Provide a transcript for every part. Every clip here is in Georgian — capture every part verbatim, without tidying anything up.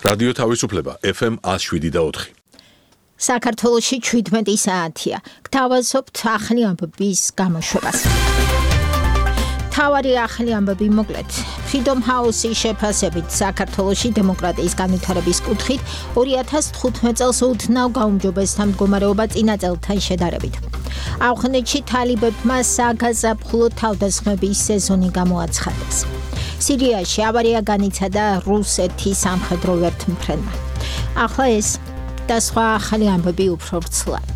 რადიო თავისუფლება ეფ ემ one oh seven და four. საქართველოში seventeen საათია. გთავაზობთ ახალი ამბების გამოშვებას. თავარი ახალი ამბები მოკლედ. Freedom House-ის შეფასებით საქართველოში დემოკრატიის განვითარების კუთხით two thousand fifteen წელს უდნავ გაუმჯობესდა მდგომარეობა წინა წელთან შედარებით. ავღანეთში თალიბებმა საგაზაფხულო თავდასხმების სეზონი გამოაცხადეს. სირიაში ავარია განიცადა რუსეთის სამხედრო ვერთმფრენმა. ახლა ეს და სხვა ახალი ამბები უფრო ვრცლად.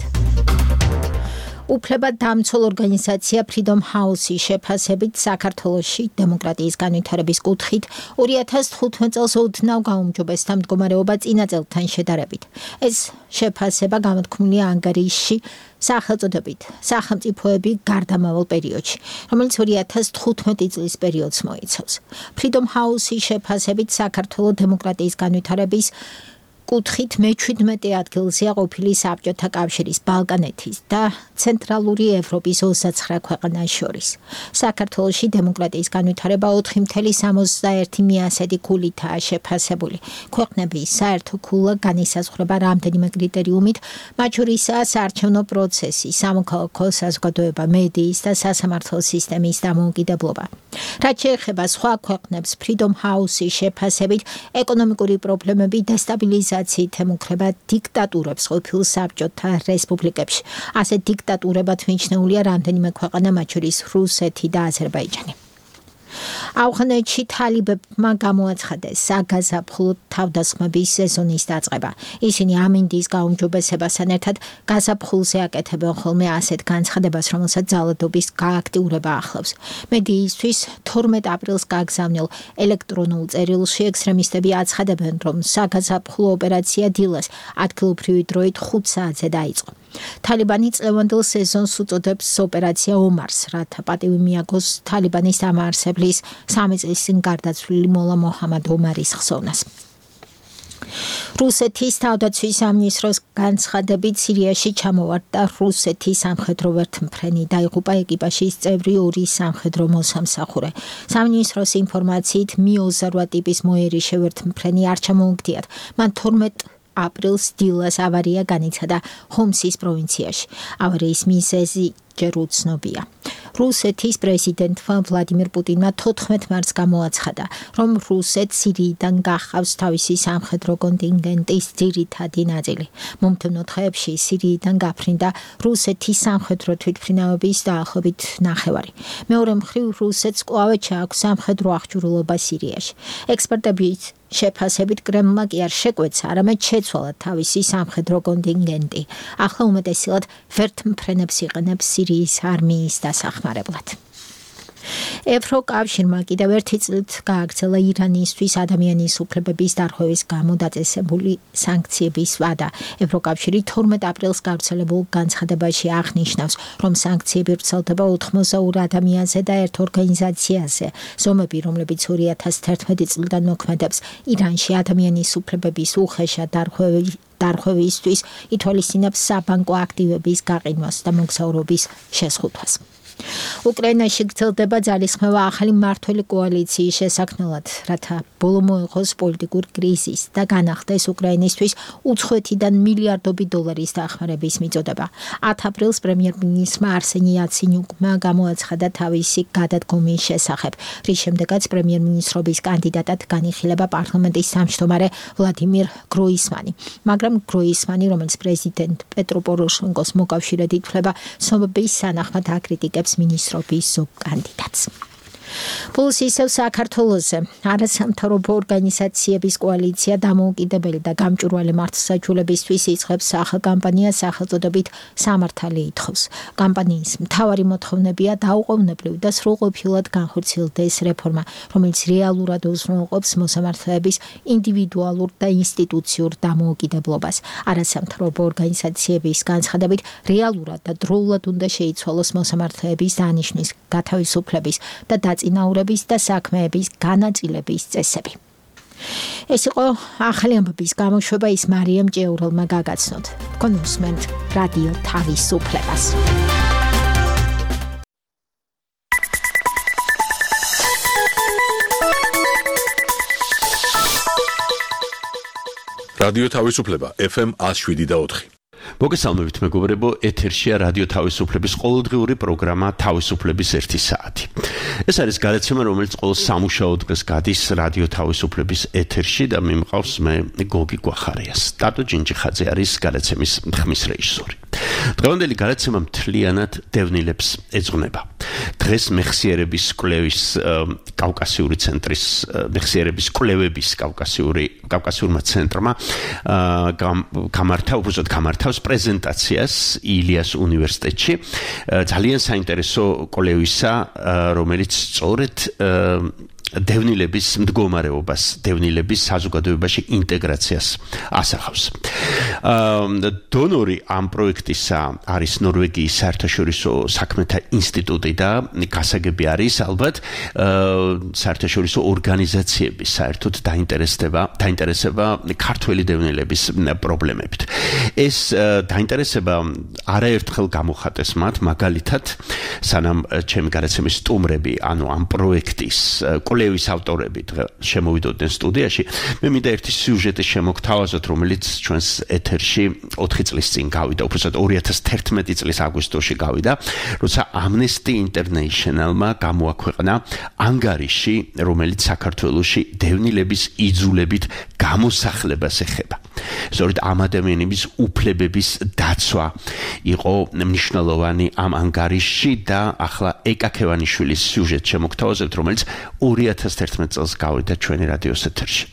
უფლებადამცველ ორგანიზაცია Freedom House-ის შეფასებით საქართველოში დემოკრატიის განვითარების კუთხით two thousand fifteen წელს ოდნავ გაუმჯობესდა მდგომარეობა წინა წელთან შედარებით. ეს შეფასება გამოთქმულია ანგარიშში სახელწოდებით სახელმწიფოები გარდამავალ პერიოდში, რომელიც two thousand fifteen წლის პერიოდს მოიცავს. Freedom House-ის შეფასებით საქართველოს დემოკრატიის განვითარების კუთხით მეჩვიდმეტე ადგილზეა ყოფილი საბჭოთა კავშირის, ბალკანეთის და ცენტრალური ევროპის twenty-nine ქვეყანას შორის. საქართველოში დემოკრატიის განვითარება four point sixty-one მიასედი ქულითაა შეფასებული. ქვეყნების საერთო ქულა განისაზღვრება რამდენიმე კრიტერიუმით, მათ შორისაა საარჩევნო პროცესი, სამოქალაქო საზოგადოება, მედიის და სასამართლო სისტემის დამოუკიდებლობა. რაც შეეხება სხვა ქვეყნებს, Freedom House-ის შეფასებით ეკონომიკური პრობლემები დესტაბილიზაციით ემუქრება დიქტატურებს ყოფილ საბჭოთა რესპუბლიკებში. ასე დიქტატურებად მიჩნეულია რამდენიმე ქვეყანა, მათ შორის რუსეთი და აზერბაიჯანი. ავღანეთში თალიბებმა გამოაცხადეს საგაზაფხულო თავდასხმების სეზონის დაწყება. ისინი ამინდის გაუმჯობესებასთან ერთად გაზაფხულზე აკეთებენ ხოლმე ასეთ განცხადებას, რომელსაც ძალადობის გააქტიურება ახლავს. მედიისთვის twelve აპრილს გაგზავნილ ელექტრონულ წერილში ექსტრემისტები აცხადებენ, რომ საგაზაფხულო ოპერაცია დილას ადგილობრივი დროით five საათზე დაიწყო. თალიბანი წლევანდელ სეზონს უწოდებს ოპერაცია ომარს, რათა პატივი მიაგოს თალიბანის დამაარსებლის სამი წლის წინ გარდაცვლილი მოლა მოჰამად ომარის ხსოვნას. რუსეთის თავდაცვის სამინისტროს განცხადებით სირიაში ჩამოვარდა რუსეთის სამხედრო ვერთმფრენი, დაიღუპა ეკიპაჟის წევრი ორი სამხედრო მოსამსახურე. სამინისტროს ინფორმაციით მიოზარვა ტიპის მოერიშე ვერთმფრენი არ ჩამოუგდიათ. მან twelve აპრილს დილას ავარია განიცადა ჰომსის პროვინციაში. ავარიის მიზეზი ჯერ უცნობია. რუსეთის პრეზიდენტმა ვლადიმირ პუტინმა fourteen მარტს გამოაცხადა, რომ რუსეთს სირიიდან გახავს თავისი სამხედრო კონტინგენტის ძირითადი ნაწილი. მომდევნო დღეებში სირიიდან გაფრინდა რუსეთის სამხედრო თვითმფრინავების დაახლოებით ნახევარი. მეორე მხრივ რუსეთს კვლავ ჩააქვს სამხედრო აღჭურვილობა სირიაში. ექსპერტების შეფასებით კრემლმა კი არ შეკვეცა, არამედ შეცვალა თავისი სამხედრო კონტინგენტი. ახლა უმეტესად ვერთმფრენებს იყენებს სირიის არმიის დასახმარებლად. ევროკავშირმა კიდევ ერთი წლით გააგრძელა ირანისთვის ადამიანის უფლებების დარღვევის გამო დაწესებული სანქციების ვადა. ევროკავშირი twelve აპრილს გავრცელებულ განცხადებაში აღნიშნავს, რომ სანქციები ვრცელდება ութმოცდაორ ადამიანზე და ერთ ორგანიზაციაზე. ზომები, რომლებიც two thousand eleven წლიდან მოქმედებს ირანში ადამიანის უფლებების უხეშად დარღვევის დარღვევისთვის, ითვალისწინებს საბანკო აქტივების გაყინვას და მოგზაურობის შეზღუდვას. უკრაინაში გრძელდება ძალისხმევა ახალი მმართველი კოალიციის შესაქმნელად, რათა ბოლო მოეღოს პოლიტიკურ კრიზისს და განახდეს უკრაინისთვის უცხოეთიდან მილიარდობით დოლარის დახმარების მიწოდება. ten აპრილს პრემიერ-მინისტრმა არსენი იაცენიუკმა გამოაცხადა თავისი გადადგომის შესახებ, რის შემდეგაც პრემიერ-მინისტრობის კანდიდატად განიხილება პარლამენტის თავმჯდომარე ვლადიმირ გროისმანი. მაგრამ გროისმანი, რომელიც პრეზიდენტ პეტრო პოროშენკოს მოკავშირედ ითვლება, ცნობების სანახმად აკრიტიკებს მინისტრობის ზოგ კანდიდატს. Plus ისევ საქართველოზე არასამთავრობო ორგანიზაციების კოალიცია დამოუკიდებელი და გამჭვირვალე მართლმსაჯულებისთვის იწყებს სახელკამპანიას სახელწოდებით სამართალი ითხოვს. კამპანიის მთავარი მოთხოვნებია დაუყოვნებლივ და სრულყოფილად განხორციელდეს რეფორმა, რომელიც რეალურად უზრუნველყოფს მოსამართლეების ინდივიდუალურ და ინსტიტუციურ დამოუკიდებლობას. არასამთავრობო ორგანიზაციების განცხადებით რეალურად და დროულად უნდა შეიცვალოს მოსამართლეების დანიშვნის, გათავისუფლების და წინაურების და საქმეების განაწილების წესები. ეს იყო ახალი ამბების გამოშვება, ის მარიამ ჭეურელმა გაგაცნოთ. გონუსმენთ რადიო თავისუფლებას. რადიო თავისუფლება F M one oh seven point four. მოგესალმებით მეგობრებო, ეთერშია რადიო თავისუფლების ყოველდღიური პროგრამა თავისუფლების ერთი საათი. ეს არის გადაცემა, რომელიც ყოველ სამუშაო დღეს გადის რადიო თავისუფლების ეთერში და მიმყავს მე გოგი გვახარიას. ტატო ჯინჯიხაძე არის გადაცემის ხმის რეჟისორი. დღევანდელი გადაცემა მთლიანად დევნილებს ეძღვნება. დღეს მეხსიერების კვლევის კავკასიური ცენტრის მეხსიერების კვლევების კავკასიური კავკასიურმა ცენტრმა გამართა, უბრალოდ გამართავს პრეზენტაციას ილიას უნივერსიტეტში. ძალიან საინტერესო კვლევისა, რომელიც სწორედ დევნილების მდგომარეობას, დევნილების საზოგადოებაში ინტეგრაციას ასახავს. დონორი ამ პროექტისა არის ნორვეგიის საერთაშორისო საქმეთა ინსტიტუტი და გასაგები არის ალბათ საერთაშორისო ორგანიზაციების საერთოდ დაინტერესება, დაინტერესება ქართველი დევნილების პრობლემებით. ეს დაინტერესება არაერთხელ გამოხატეს მათ, მაგალითად, სანამ ჩემი გადაცემის სტუმრები, ანუ ამ პროექტის კვლევის ავტორები შემოვიდოდნენ სტუდიაში, მე მინდა ერთი სიუჟეტი შემოგთავაზოთ, რომელიც ჩვენს ეთერში ოთხი წლის წინ გავიდა, უბრალოდ ორი ათას თერთმეტი წლის აგვისტოში გავიდა, როცა Amnesty International-მა გამოაქვეყნა ანგარიში, რომელიც საქართველოში დევნილების იძულებით გამოსახლებას ეხება. სწორედ ამ ადამიანების უფლებების დაცვა იყო მნიშვნელოვანი ამ ანგარიში და ახლა ეკა ქევანიშვილის სიუჟეტი შემოგთავაზებთ, რომელიც ორი ათას თერთმეტი წელს გავიდა ჩვენი რადიოს ეთერში.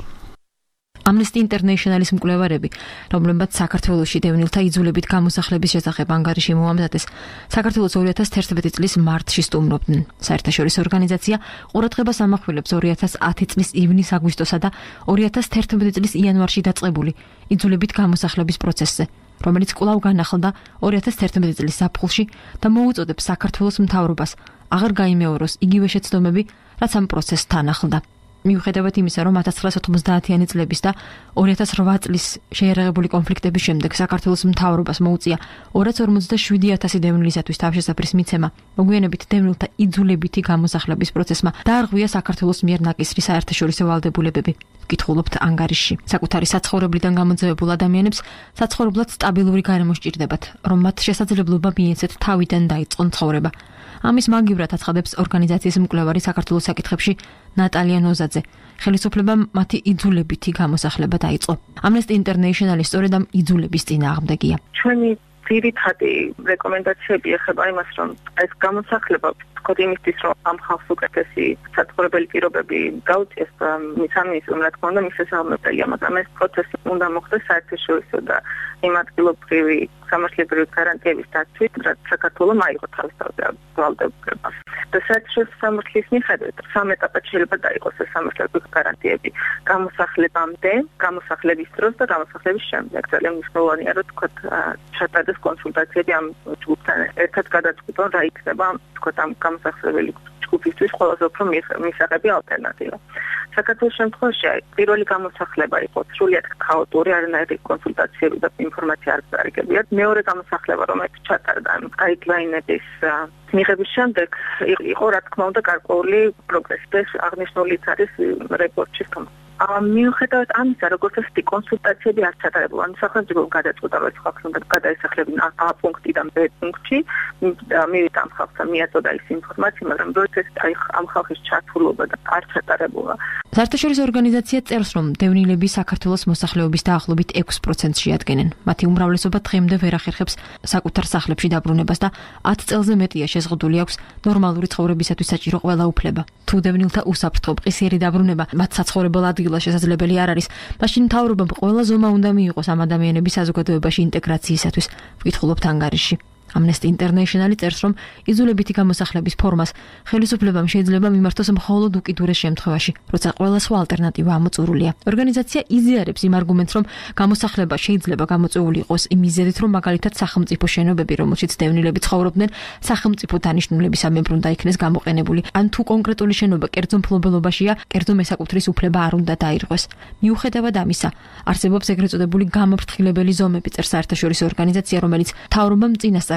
Amnesty International-ის მკვლევარები, რომლებმაც საქართველოში დევნილთა იძულებით გამოსახლების შესახებ ანგარიში მოამზადეს, საქართველოს ორი ათას თერთმეტი წლის მარტში სტუმრობდნენ. საერთაშორისო ორგანიზაცია ყურადღებას ამახვილებს ორი ათას ათი წლის ივნის-აგვისტოსა და ორი ათას თერთმეტი წლის იანვარში დაწყებული იძულებით გამოსახლების პროცესზე, რომელიც კვლავ განახლდა ორი ათას თერთმეტი წლის ზაფხულში და მოუწოდებს საქართველოს მთავრობას აღარ გაიმეოროს იგივე შეცდომები, რაც ამ პროცესს თან ახლდა. მიუხედავად იმისა, რომ ათას ცხრაასა ოცდაათიანი წლების და ორი ათას რვა წლის შეიარაღებული კონფლიქტების შემდეგ საქართველოს მთავრობას მოუწია ორ ათას ორმოცდაშვიდი ათასი დევნილისათვის თავშესაფრის მიცემა, მოგვიანებით დევნილთა იძულებითი გამოსახლების პროცესმა დაარღვია საქართველოს მიერ ნაკისრი საერთაშორისო ვალდებულებები. ვკითხულობთ ანგარიშში. საკუთარი საცხოვრებლიდან გამოძევებულ ადამიანებს საცხოვრებლად სტაბილური გარემო სჭირდებათ, რომ მათ შესაძლებლობა მიეცეთ თავიდან დაიწყონ ცხოვრება. ამის მაგივრად აცხადებს ორგანიზაციის მკვლევარი საქართველოს საკითხებში ნატალია ნოზაძე. ხელისუფლებამ მათი იძულებითი გამოსახლება დაიწყო. Amnesty International-ის სწორედ ამ იძულების წინააღმდეგია. ჩვენი ძირითადი რეკომენდაციები ეხება იმას, რომ ეს გამოსახლება ვთქვათ იმისთვის, რომ ამ ხალხს უკეთესი საცხოვრებელი პირობები გაუწიეს სამინისტრომ, რა თქმა უნდა, მის შესაბამებელია, მაგრამ ეს პროცესი უნდა მოხდეს საერთაშორისო და იმ ადგილობრივი სამართლებრივი გარანტიების დაცვით, რაც საქართველოს აიღო თავისთავად ვალდებულება. და საერთაშორისო სამართლის მიხედვით სამ ეტაპად შეიძლება დაიყოს ეს სამართლებრივი გარანტიები გამოსახლებამდე, გამოსახლების დროს და გამოსახლების შემდეგ. ძალიან მნიშვნელოვანია, რომ ვთქვათ ჩატარდეს კონსულტაციები ამ ჯგუფთან. ერთად გადაწყვიტონ რა იქნება, ვთქვათ ამ გამოსახლებელი ჯგუფისთვის ყველაზე უფრო მისაღები ალტერნატივა. საქართველოს შემთხვევაში პირველი გამოსახლება იყო სრულიად ქაოტური, არანაირი კონსულტაციები და ინფორმაცია არ წარიგებიათ. მეორე გამოსახლება, რომელიც ჩატარდა გაიდლაინების მიღების შემდეგ, იყო რა თქმა უნდა გარკვეული პროგრესი და აღნიშნულიც არის რეპორტში. მიუხედავად ამისა, როგორც ასეთი კონსულტაციები არ ჩატარებულა, ანუ სახელმწიფომ გადაწყვიტა, რომ ეს ხალხი უნდა გადაესახლებინა A პუნქტიდან B პუნქტში, მივიდა ამ ხალხს მიაწოდა ის ინფორმაცია, მაგრამ როდესაც აი ამ ხალხის ჩართულობა და არ ჩატარებულა. საერთაშორისო ორგანიზაცია წერს, რომ დევნილები საქართველოს მოსახლეობის დაახლოებით ექვს პროცენტს შეადგენენ. მათი უმრავლესობა დღემდე ვერ ახერხებს საკუთარ სახლებში დაბრუნებას და ათ წელზე მეტია შეზღუდული აქვს ნორმალური ცხოვრებისათვის საჭირო ყველა უფლება. თუ დევნილთა უსაფრთხო მყისიერი დაბრუნება მათ საცხოვრებელ ადგილას შესაძლებელი არ არის, მაშინ მთავრობამ ყველა ზომა უნდა მიიღოს ამ ადამიანების საზოგადოებაში ინტეგრაციისათვის. ვკითხულობთ ანგარიში. Amnesty International წერს, რომ იძულებითი გამოსახლების ფორმას ხელისუფლებამ შეიძლება მიმართოს მხოლოდ უკიდურეს შემთხვევაში, როცა ყველა სხვა ალტერნატივა ამოწურულია. ორგანიზაცია იზიარებს იმ არგუმენტს, რომ გამოსახლება შეიძლება გამოწვეული იყოს იმ მიზეზით, რომ მაგალითად სახელმწიფო შენობები, რომელშიც დევნილები ცხოვრობდნენ, სახელმწიფო დანიშნულების ამებრ უნდა იქნეს გამოყენებული. ან თუ კონკრეტული შენობა კერძო მფლობელობაშია, კერძო მესაკუთრის უფლება არ უნდა დაირღვეს. მიუხედავად ამისა, არსებობს ეგრეთ წოდებული გამოფრთხილებელი ზომები, წერს საერთაშორისო ორგანიზაცია, რომელიც მთავრობამ წინასწარ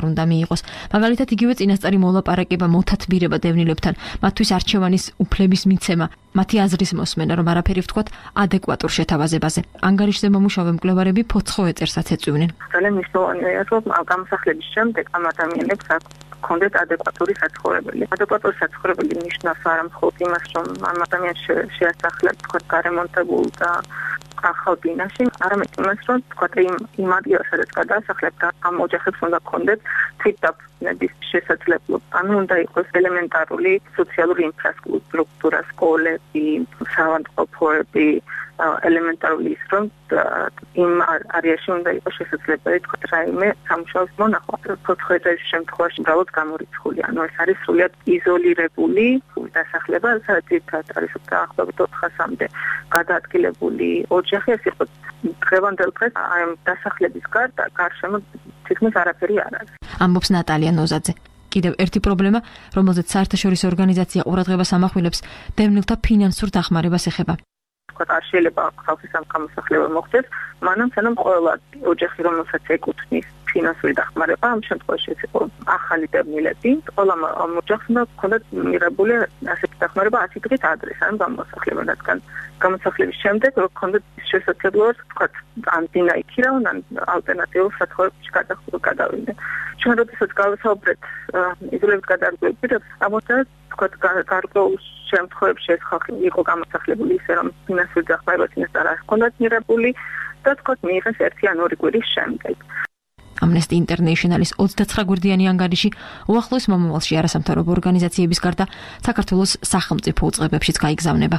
არ უნდა მიიღოს. მაგალითად, იგივე წინასწარი მოლაპარაკება, მოთათბირება დევნილებთან, მათთვის არჩევანის უფლების მიცემა, მათი აზრის მოსმენა, რომ არაფერი ვთქვათ ადეკვატურ შეთავაზებაზე. ანგარიშზე მომუშავე მკვლევარები ფოცხო ეწერსაც ეწვივნენ. ძალიან მნიშვნელოვანია, რომ გამოსახლების შემდეგ ამ ადამიანებს აქვს კონდეთ ადეკვატური საცხოვრებელი. ადეკვატური საცხოვრებელი ნიშნავს არა მხოლოდ იმას, რომ ამ ადამიანს შეასახლებს თქვათ გარემონტებულ და ახალ ბინაში, არამედ იმას, რომ თქვათ იმ იმ ადგილას, სადაც გადაასახლებს, ამ ოჯახებს უნდა კონდეთ თვითდაფნების შესაძლებლობა. ანუ უნდა იყოს ელემენტარული სოციალური ინფრასტრუქტურა, სკოლები, საავადმყოფოები, ელემენტარული ის, რომ იმ არეაში უნდა იყოს შესაძლებელი თქვათ რაიმე სამუშაოს მონახვა. ფოცხო ეწერის შემთხვევაში უბრალოდ გამორიცხული, ანუ ეს არის სრულიად იზოლირებული დასახლება, სადაც არის დაახლოებით ოთხასამდე გადაადგილებული ოჯახი. ეს იყო დღევანდელ დღეს ამ დასახლების გარდა გარშემო თითქმის არაფერი არ არის. ამბობს ნატალია ნოზაძე. კიდევ ერთი პრობლემა, რომელზეც საერთაშორისო ორგანიზაცია ყურადღებას ამახვილებს, დევნილთა ფინანსურ დახმარებას ეხება. არ შეიძლება ხალხის ამ გამოსახლება მოხდეს, მანამ სანამ ყველა ოჯახი, რომელსაც ეკუთვნის ფინანსური დახმარება, ამ შემთხვევაში ეს იყო ახალი დევნილები, ყველა ამ ოჯახს უნდა ჰქონდათ მიღებული ასეთი დახმარება ათი დღის ადრე, სანამ გამოსახლება, რადგან გამოსახლების შემდეგ რო ჰქონდათ შესაძლებლობა, თქვათ, ან დინა იქირავენ, ან ალტერნატიულ საცხოვრებელში გადავიდნენ. ჩვენ როდესაც გავესაუბრეთ იზოლირების გადაადგილებას, ამოწევთ, თქვათ, გარკვეულ შემთხვევებში ეს ხალხი იყო გამოსახლებული ისე, რომ ფინანსური დახმარება წინასწარ არ ჰქონდათ მიღებული და თქვათ, მიიღეს ერთი ან ორი კვირის შემდეგ. Amnesty International-ის ოცდაცხრა გვერდიანი ანგარიში უახლოეს მომავალში არასამთავრობო ორგანიზაციების გარდა საქართველოს სახელმწიფო უწყებებშიც გაიგზავნება.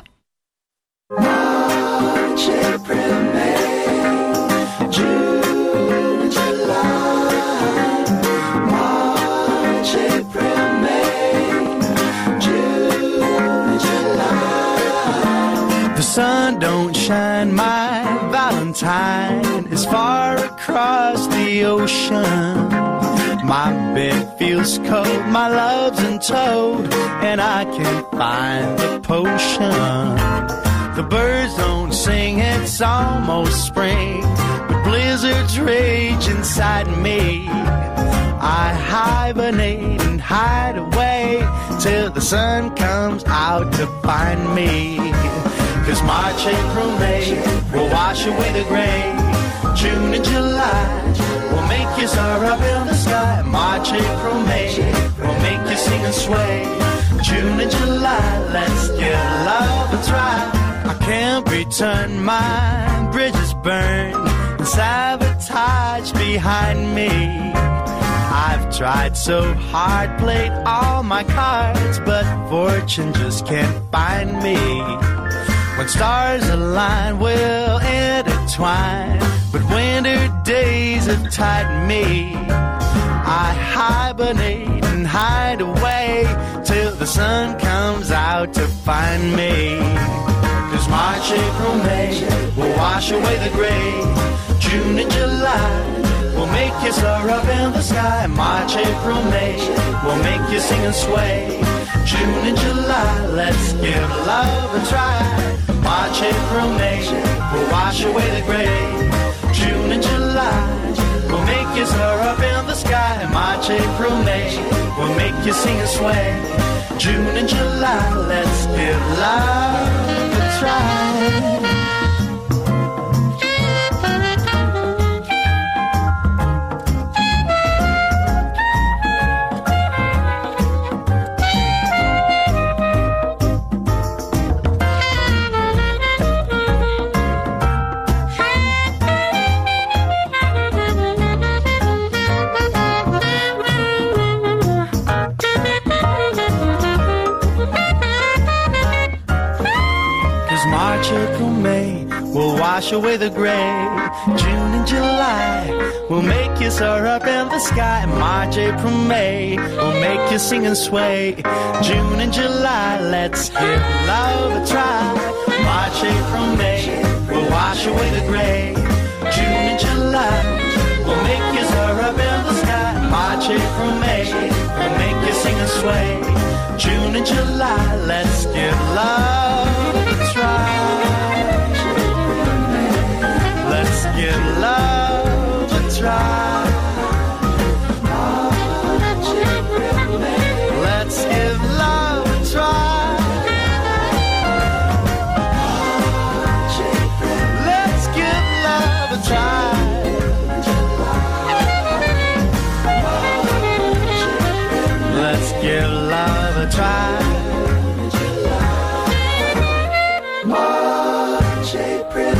The sun don't shine, my Valentine is far across the ocean. My bed feels cold, my love's in toad, and I can't find the potion. The birds don't sing, it's almost spring, but blizzards rage inside me. I hibernate and hide away till the sun comes out to find me. 'Cause March, April, May will wash away the gray. June and July will make you soar up in the sky. March, April, May will make you sing and sway. June and July, let's give love a try. I can't return, my bridges burned and sabotage behind me. I've tried so hard, played all my cards, but fortune just can't find me. When stars align, we'll intertwine, but winter days have tightened me. I hibernate and hide away till the sun comes out to find me. 'Cause March, April, May will wash away the gray. June and July will make you soar up in the sky. March, April, May will make you sing and sway. June and July, let's give love a try. March, April, May will wash away the gray. June and July will make you soar up in the sky. March, April, May will make you sing and sway. June and July, let's give love a try. Wash away the gray. June and July will make you soar up in the sky. March, April, May will make you sing and sway. June and July, let's give love a try. March, April, May will wash away the gray. June and July will make you soar up in the sky. March, April, May will make you sing and sway. June and July, let's give love a try. Let's give love a try. your love a try. March, April,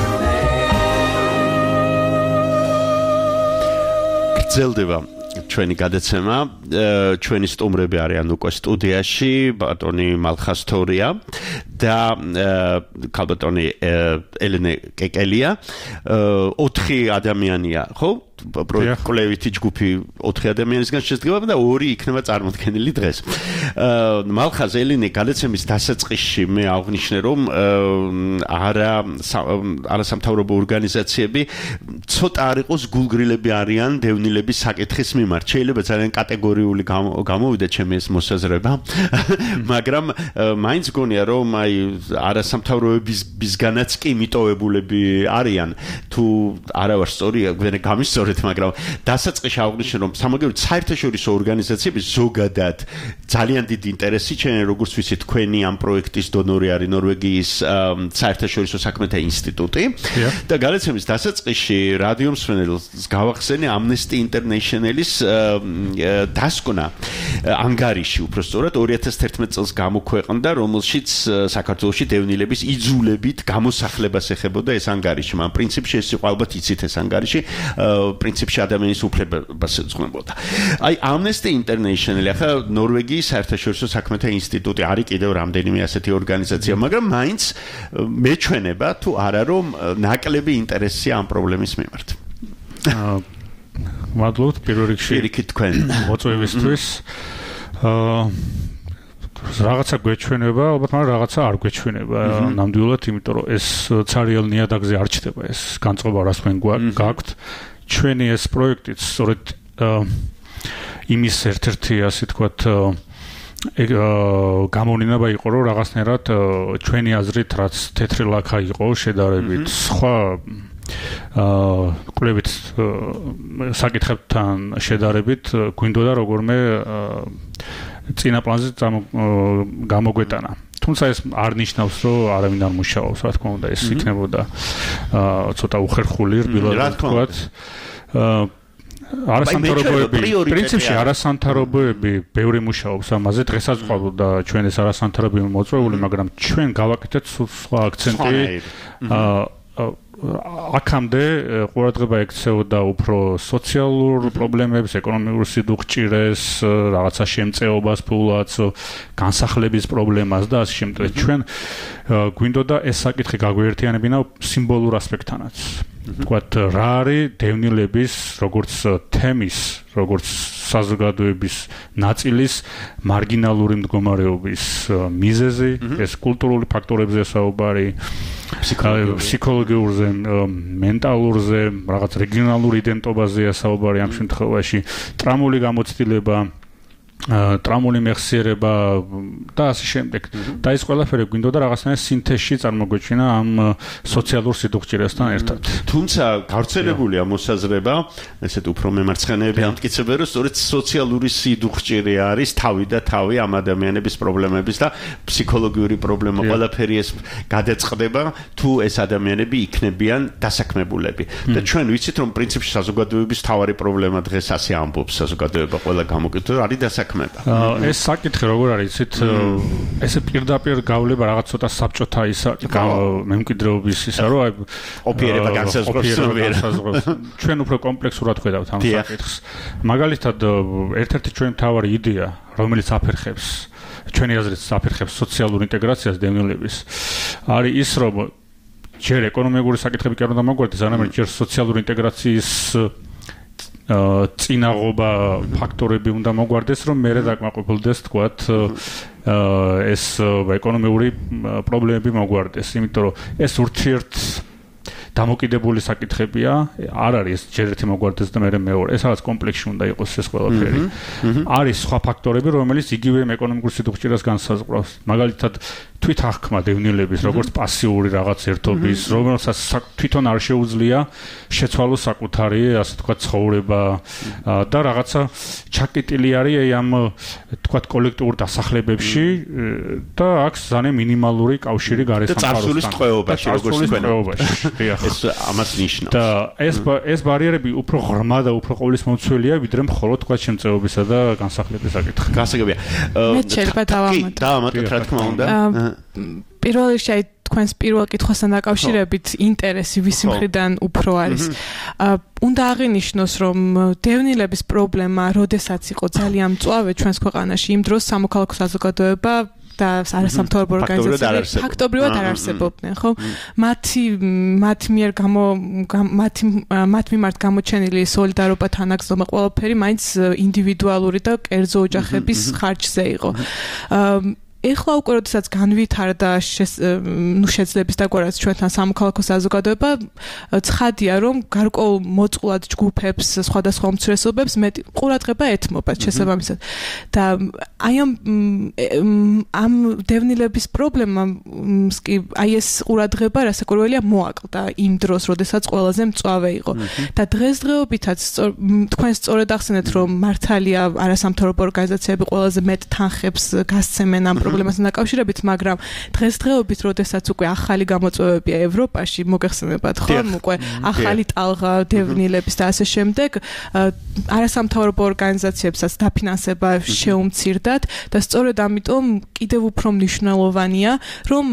May. გრძელდება ჩვენი გადაცემა, ჩვენი სტუმრები არიან უკვე სტუდიაში, ბატონი მალხასთორია და ქალბატონი ელენე კეკელია. ოთხი ადამიანია, ხო? პროექტი ჯგუფი ოთხი ადამიანისგან შედგება და ორი იქნება წარმოქმნილი დღეს. მალხაზ ელენე გადაცემის დასაწყისში მე აღნიშნე რომ არა არასამთავრობო ორგანიზაციები ცოტა არ იყოს გულგრილები არიან დევნილების საკითხის მიმართ. შეიძლება ძალიან კატეგორიული გამოვიდა ჩემი ეს მოსაზრება, მაგრამ მაინც გონია რომ აი არასამთავრობოებისგანაც კი მიტოვებულები არიან. თუ არა ვარ სწორი, გვერდ გამისწორე მაგრამ დასაწყისში აღნიშნე რომ სამაგიეროდ საერთაშორისო ორგანიზაციები ზოგადად ძალიან დიდი ინტერესი ჩენեն როგორც ვიცი თქვენი ამ პროექტის დონორი არის ნორვეგიის საერთაშორისო საქმეთა ინსტიტუტი და გადაცემის დასაწყისში რადიო მსმენელს გავახსენე Amnesty International-ის დასკვნა ანგარიში უბრალოდ ორი ათას თერთმეტ წელს გამოქვეყნდა რომელშიც საქართველოში დევნილების იძულებით გამოსახლებას ეხებოდა ეს ანგარიში მაგრამ პრინციპში ეს იყო ალბათ იცით ეს ანგარიში პრინციპში ადამიანის უფლებას ეძღვნებოდა. აი Amnesty International ახლა ნორვეგიის საერთაშორისო საქმეთა ინსტიტუტი არის კიდევ რამდენიმე ასეთი ორგანიზაცია, მაგრამ მაინც მეჩვენება თუ არა რომ ნაკლები ინტერესია ამ პრობლემის მიმართ. მადლობთ პირველ რიგში პირიქით თქვენ მოწვევისთვის. აა რაღაცა გვეჩვენება, ალბათ მაგრამ რაღაცა არ გვეჩვენება ნამდვილად, იმიტომ რომ ეს ცარიელ ნიადაგზე არ ჩდება ეს განწყობა რას თქვენ გაქვთ. ჩვენი ეს პროექტიც სწორედ იმის ერთ-ერთი ასე თქვათ გამოვლინება იყო რომ რაღაცნაირად ჩვენი აზრით რაც თეთრი ლაქა იყო შედარებით სხვა აა კვლევით საკითხებთან შედარებით გვინდოდა როგორმე წინა პლანზე გამოგვეტანა. თუმცა ეს არ ნიშნავს რომ არავინ არ მუშაობს, რა თქმა უნდა, ეს იქნებოდა აა ცოტა უხერხული რბილად თქვათ. აა არასამთავრობოები პრინციპში არასამთავრობოები ბევრი მუშაობს ამაზე, დღესაც ყავდა ჩვენ ეს არასამთავრობოები მოწვეული, მაგრამ ჩვენ გავაკეთეთ სხვა აქცენტი აა აქამდე ყურადღება ექცეოდა უფრო სოციალურ პრობლემებს, ეკონომიკურ სიდუხჭირეს, რაღაცა შემწეობას, ფულაც, განსახლების პრობლემას და ასე შემდეგ. ჩვენ გვინდოდა ეს საკითხი გაგვეერთიანებინა სიმბოლურ ასპექტთანაც. თქვათ რა არის დევნილების როგორც თემის, როგორც საზოგადოების ნაწილის მარგინალური მდგომარეობის მიზეზი, ეს კულტურული ფაქტორებზე საუბარი, ფსიქოლოგიურზე, მენტალურზე, რაღაც რეგიონალურ იდენტობაზეა საუბარი ამ შემთხვევაში, ტრამული გამოცდილება, ტრამული მეხსიერება და ასე შემდეგ. და ეს ყველაფერი გვინდოდა რაღაცნაირ სინთეზში წარმოგვეჩინა ამ სოციალურ სიდუხჭირესთან ერთად. თუმცა გავრცელებულია მოსაზრება, ესეთ უფრო მემარცხენეები ამტკიცებენ, რომ სწორედ სოციალური სიდუხჭირე არის თავი და თავი ამ ადამიანების პრობლემების და ფსიქოლოგიური პრობლემა ყველაფერი ეს გადაწყდება, თუ ეს ადამიანები იქნებიან დასაქმებულები. და ჩვენ ვიცით, რომ პრინციპში საზოგადოების თავარი პრობლემა დღეს ასე ამბობს საზოგადოება ყველა გამოკითხვა არის დასაქმება. ეს საკითხი როგორ არის, იცით, ესე პირდაპირ გავლება რაღაც ცოტა საბჭოთა ისა მემკვიდრეობის ისა, რომ აი ოპერება განსაზღვროს. ჩვენ უფრო კომპლექსურად ხედავთ ამ საკითხს. მაგალითად, ერთ-ერთი ჩვენი მთავარი იდეა, რომელიც აფერხებს ჩვენი აზრით აფერხებს სოციალურ ინტეგრაციას დევნილების, არის ის, რომ ჯერ ეკონომიკური საკითხები კი არ უნდა მოგვარდეს, არამედ ჯერ სოციალური ინტეგრაციის წინაღობა ფაქტორები უნდა მოგვარდეს, რომ მერე დაკმაყოფილდეს თქვათ ეს ეკონომიკური პრობლემები მოგვარდეს, იმიტომ რომ ეს ურთიერთ დამოკიდებული საკითხებია, არ არის ჯერ ერთი მოგვარდეს და მერე მეორე. ეს რაღაც კომპლექსში უნდა იყოს ეს ყველაფერი. არის სხვა ფაქტორები, რომელიც იგივე ეკონომიკურ სიდუხჭირას განსაზღვრავს. მაგალითად, თვით აღქმა დევნილების, როგორც პასიური რაღაც ერთობის, რომელსაც თვითონ არ შეუძლია შეცვალოს საკუთარი, ასე თქვა, ცხოვრება და რაღაცა ჩაკეტილი არის ამ თქვა კოლექტიურ დასახლებებში და აქვს ძალიან მინიმალური კავშირი გარესამყაროსთან. და წარსულის ტყვეობაში, როგორც თქვენ. ეს ამას ნიშნავს. და ეს ეს ბარიერები უფრო ღრმა და უფრო ყოვლისმომცველია, ვიდრე მხოლოდ თქვა შემწეობისა და განსახლების საკითხი. გასაგებია. მე შეიძლება დავამატო. დავამატოთ, რა თქმა უნდა. პირველ რიგში აი თქვენს პირველ კითხვასთან დაკავშირებით ინტერესი ვისი მხრიდან უფრო არის. უნდა აღინიშნოს, რომ დევნილების პრობლემა, როდესაც იყო ძალიან მწვავე ჩვენს ქვეყანაში, იმ დროს სამოქალაქო საზოგადოება და არასამთავრობო ორგანიზაციები ფაქტობრივად არ არსებობდნენ, ხო? მათი მათ მიერ გამო მათი მათ მიმართ გამოჩენილი სოლიდარობა თანაგზნობა ყველაფერი მაინც ინდივიდუალური და კერძო ოჯახების ხარჯზე იყო. ეხლა უკვე როდესაც განვითარდა ნუ შეძლების დაგვარაც ჩვენთან სამოქალაქო საზოგადოება, ცხადია, რომ გარკვეულ მოწყვლად ჯგუფებს, სხვადასხვა უმცირესობებს მეტი ყურადღება ეთმობა შესაბამისად. და აი ამ ამ დევნილების პრობლემა კი აი ეს ყურადღება რასაკვირველია მოაკლდა იმ დროს, როდესაც ყველაზე მწვავე იყო. და დღესდღეობითაც თქვენ სწორედ ახსენეთ, რომ მართალია არასამთავრობო ორგანიზაციები ყველაზე მეტ თანხებს გასცემენ ამ პრობლემასთან დაკავშირებით, მაგრამ დღესდღეობით, როდესაც უკვე ახალი გამოწვევებია ევროპაში, მოგეხსენებათ ხომ, უკვე ახალი ტალღა დევნილების და ასე შემდეგ, არასამთავრობო ორგანიზაციებსაც დაფინანსება შეუმცირდათ და სწორედ ამიტომ კიდევ უფრო მნიშვნელოვანია, რომ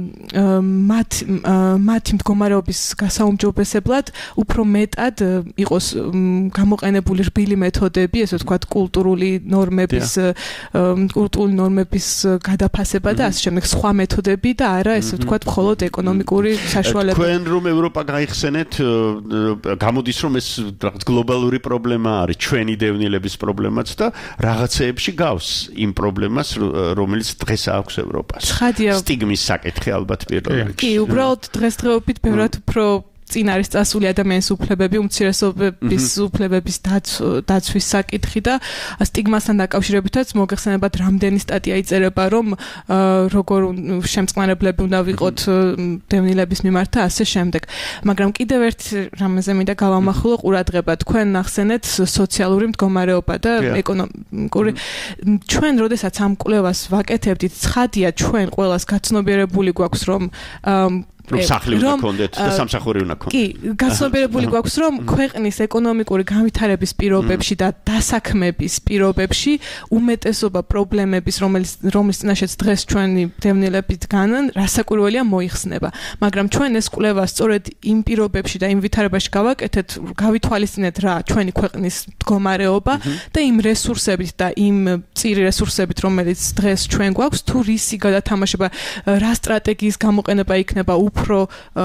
მათ მათი მდგომარეობის გასაუმჯობესებლად უფრო მეტად იყოს გამოყენებული რბილი მეთოდები, ესე ვთქვათ, კულტურული ნორმების კულტურული ნორმების გადაფასება და ასე შემდეგ სხვა მეთოდები და არა ესე ვთქვათ მხოლოდ ეკონომიკური საშუალება. თქვენ რომ ევროპა გაიხსენეთ, გამოდის რომ ეს რაღაც გლობალური პრობლემა არის, ჩვენი დევნილების პრობლემაც და რაღაცეებში გავს იმ პრობლემას, რომელიც დღეს აქვს ევროპას. სტიგმის საკითხი ალბათ პირველ რიგში. კი, უბრალოდ დღესდღეობით ბევრად უფრო წინ არის წასული ადამიანის უფლებები, უმცირესობების უფლებების დაცვის საკითხი და სტიგმასთან დაკავშირებითაც მოგეხსენებათ, რამდენი სტატია იწერება, რომ როგორ შემწყნარებლები უნდა ვიყოთ დევნილების მიმართ და ასე შემდეგ. მაგრამ კიდევ ერთ რამეზე მინდა გავამახვილო ყურადღება. თქვენ ახსენეთ სოციალური მდგომარეობა და ეკონომიკური. ჩვენ როდესაც ამ კვლევას ვაკეთებდით, ცხადია ჩვენ ყველას გაცნობიერებული გვაქვს, რომ რომ სახლი უნდა გქონდეთ და სამსახური უნდა გქონდეთ. კი, გაცნობიერებული გვაქვს, რომ ქვეყნის ეკონომიკური განვითარების პირობებში და დასაქმების პირობებში უმეტესობა პრობლემების, რომელიც რომლის წინაშეც დღეს ჩვენი დევნილები დგანან, რასაკვირველია მოიხსნება. მაგრამ ჩვენ ეს კვლევა სწორედ იმ პირობებში და იმ ვითარებაში გავაკეთეთ, გავითვალისწინეთ რა ჩვენი ქვეყნის მდგომარეობა და იმ რესურსებით და იმ წირი რესურსებით, რომელიც დღეს ჩვენ გვაქვს, თუ რისი გადათამაშება, რა სტრატეგიის გამოყენება იქნება უფრო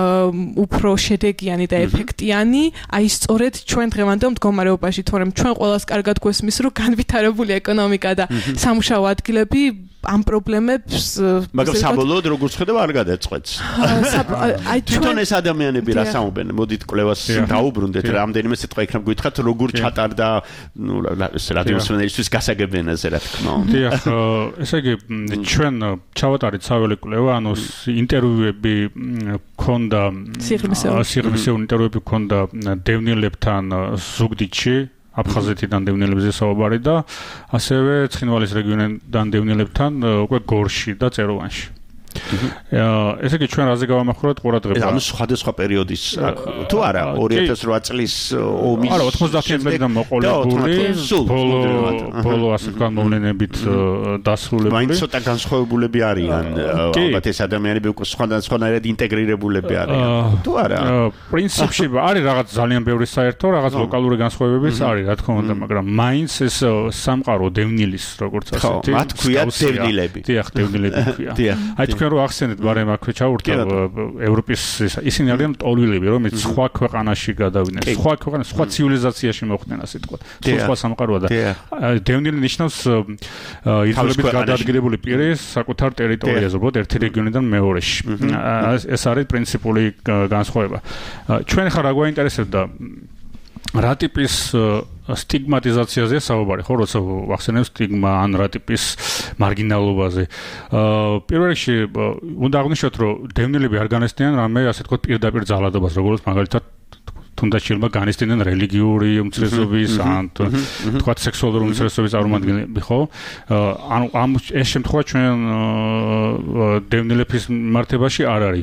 უფრო შედეგიანი და ეფექტიანი, აი სწორედ ჩვენ დღევანდელ მდგომარეობაში, თორემ ჩვენ ყველას კარგად გვესმის, რომ განვითარებული ეკონომიკა და სამუშაო ადგილები ამ პრობლემებს მაგრამ საბოლოოდ როგორც ხედავ არ გადაწყვეტს. აი თვითონ ეს ადამიანები რა საუბრობენ? მოდით კვლევას დაუბრუნდეთ, რამდენიმე სიტყვა იქნებ გითხრათ, როგორ ჩატარდა, ნუ რადიოსმენელისთვის გასაგებენაზე რა თქმა უნდა. დიახ, ესე იგი ჩვენ ჩავატარეთ საველე კვლევა, ანუ ინტერვიუები ქონდა, სიღრმისეული ინტერვიუები ქონდა დევნილებთან ზუგდიდში, აფხაზეთიდან დევნილებზე საუბარი და ასევე ცხინვალის რეგიონიდან დევნილებთან უკვე გორში და წეროვანში. ესე იგი ჩვენ რაზე გავამახვილოთ ყურადღება? ამ სხვადასხვა პერიოდის თუ არა ორი ათას ოთხ წლის ომის არა ოცდაათი წლიდან მოყოლებული ბოლო ბოლო ასე თქვა მოვლენებით დასრულებული. მაინც ცოტა განსხვავებულები არიან. ალბათ ეს ადამიანები უკვე სხვადასხვანაირად ინტეგრირებულები არიან. თუ არა? პრინციპში არის რაღაც ძალიან ბევრი საერთო, რაღაც ლოკალური განსხვავებებიც არის, რა თქმა უნდა, მაგრამ მაინც ეს სამყარო დევნილის როგორც ასეთი. მათ ქვია დევნილები. დიახ, დევნილები ქვია. აი თქვენ რო ახსენეთ, ბარემ აქვე ჩაურტა ევროპის ისინი არიან ტოლვილები, რომელიც სხვა ქვეყანაში გადავიდნენ, სხვა ქვეყანა, სხვა ცივილიზაციაში მოხვდნენ, ასე თქვა. სხვა სამყაროა და დევნილი ნიშნავს ირგვლივ გადაადგილებული პირი საკუთარ ტერიტორიაზე, უბრალოდ ერთი რეგიონიდან მეორეში. ეს არის პრინციპული განსხვავება. ჩვენ ხარ რა გვაინტერესებდა რა ტიპის სტიგმატიზაციაზე საუბარი, ხო, როცა ვახსენებ სტიგმა ან რა ტიპის მარგინალობაზე. აა პირველ რიგში უნდა აღვნიშნოთ, რომ დევნილები არ განესტიან რამე ასე თქვა პირდაპირ ძალადობას, როგორც მაგალითად თუნდაც შეიძლება განესტიან რელიგიური უმცირესობის ან თქვა სექსუალური უმცირესობის წარმომადგენლები, ხო? ანუ ამ ეს შემთხვევა ჩვენ დევნილების მიმართებაში არ არის.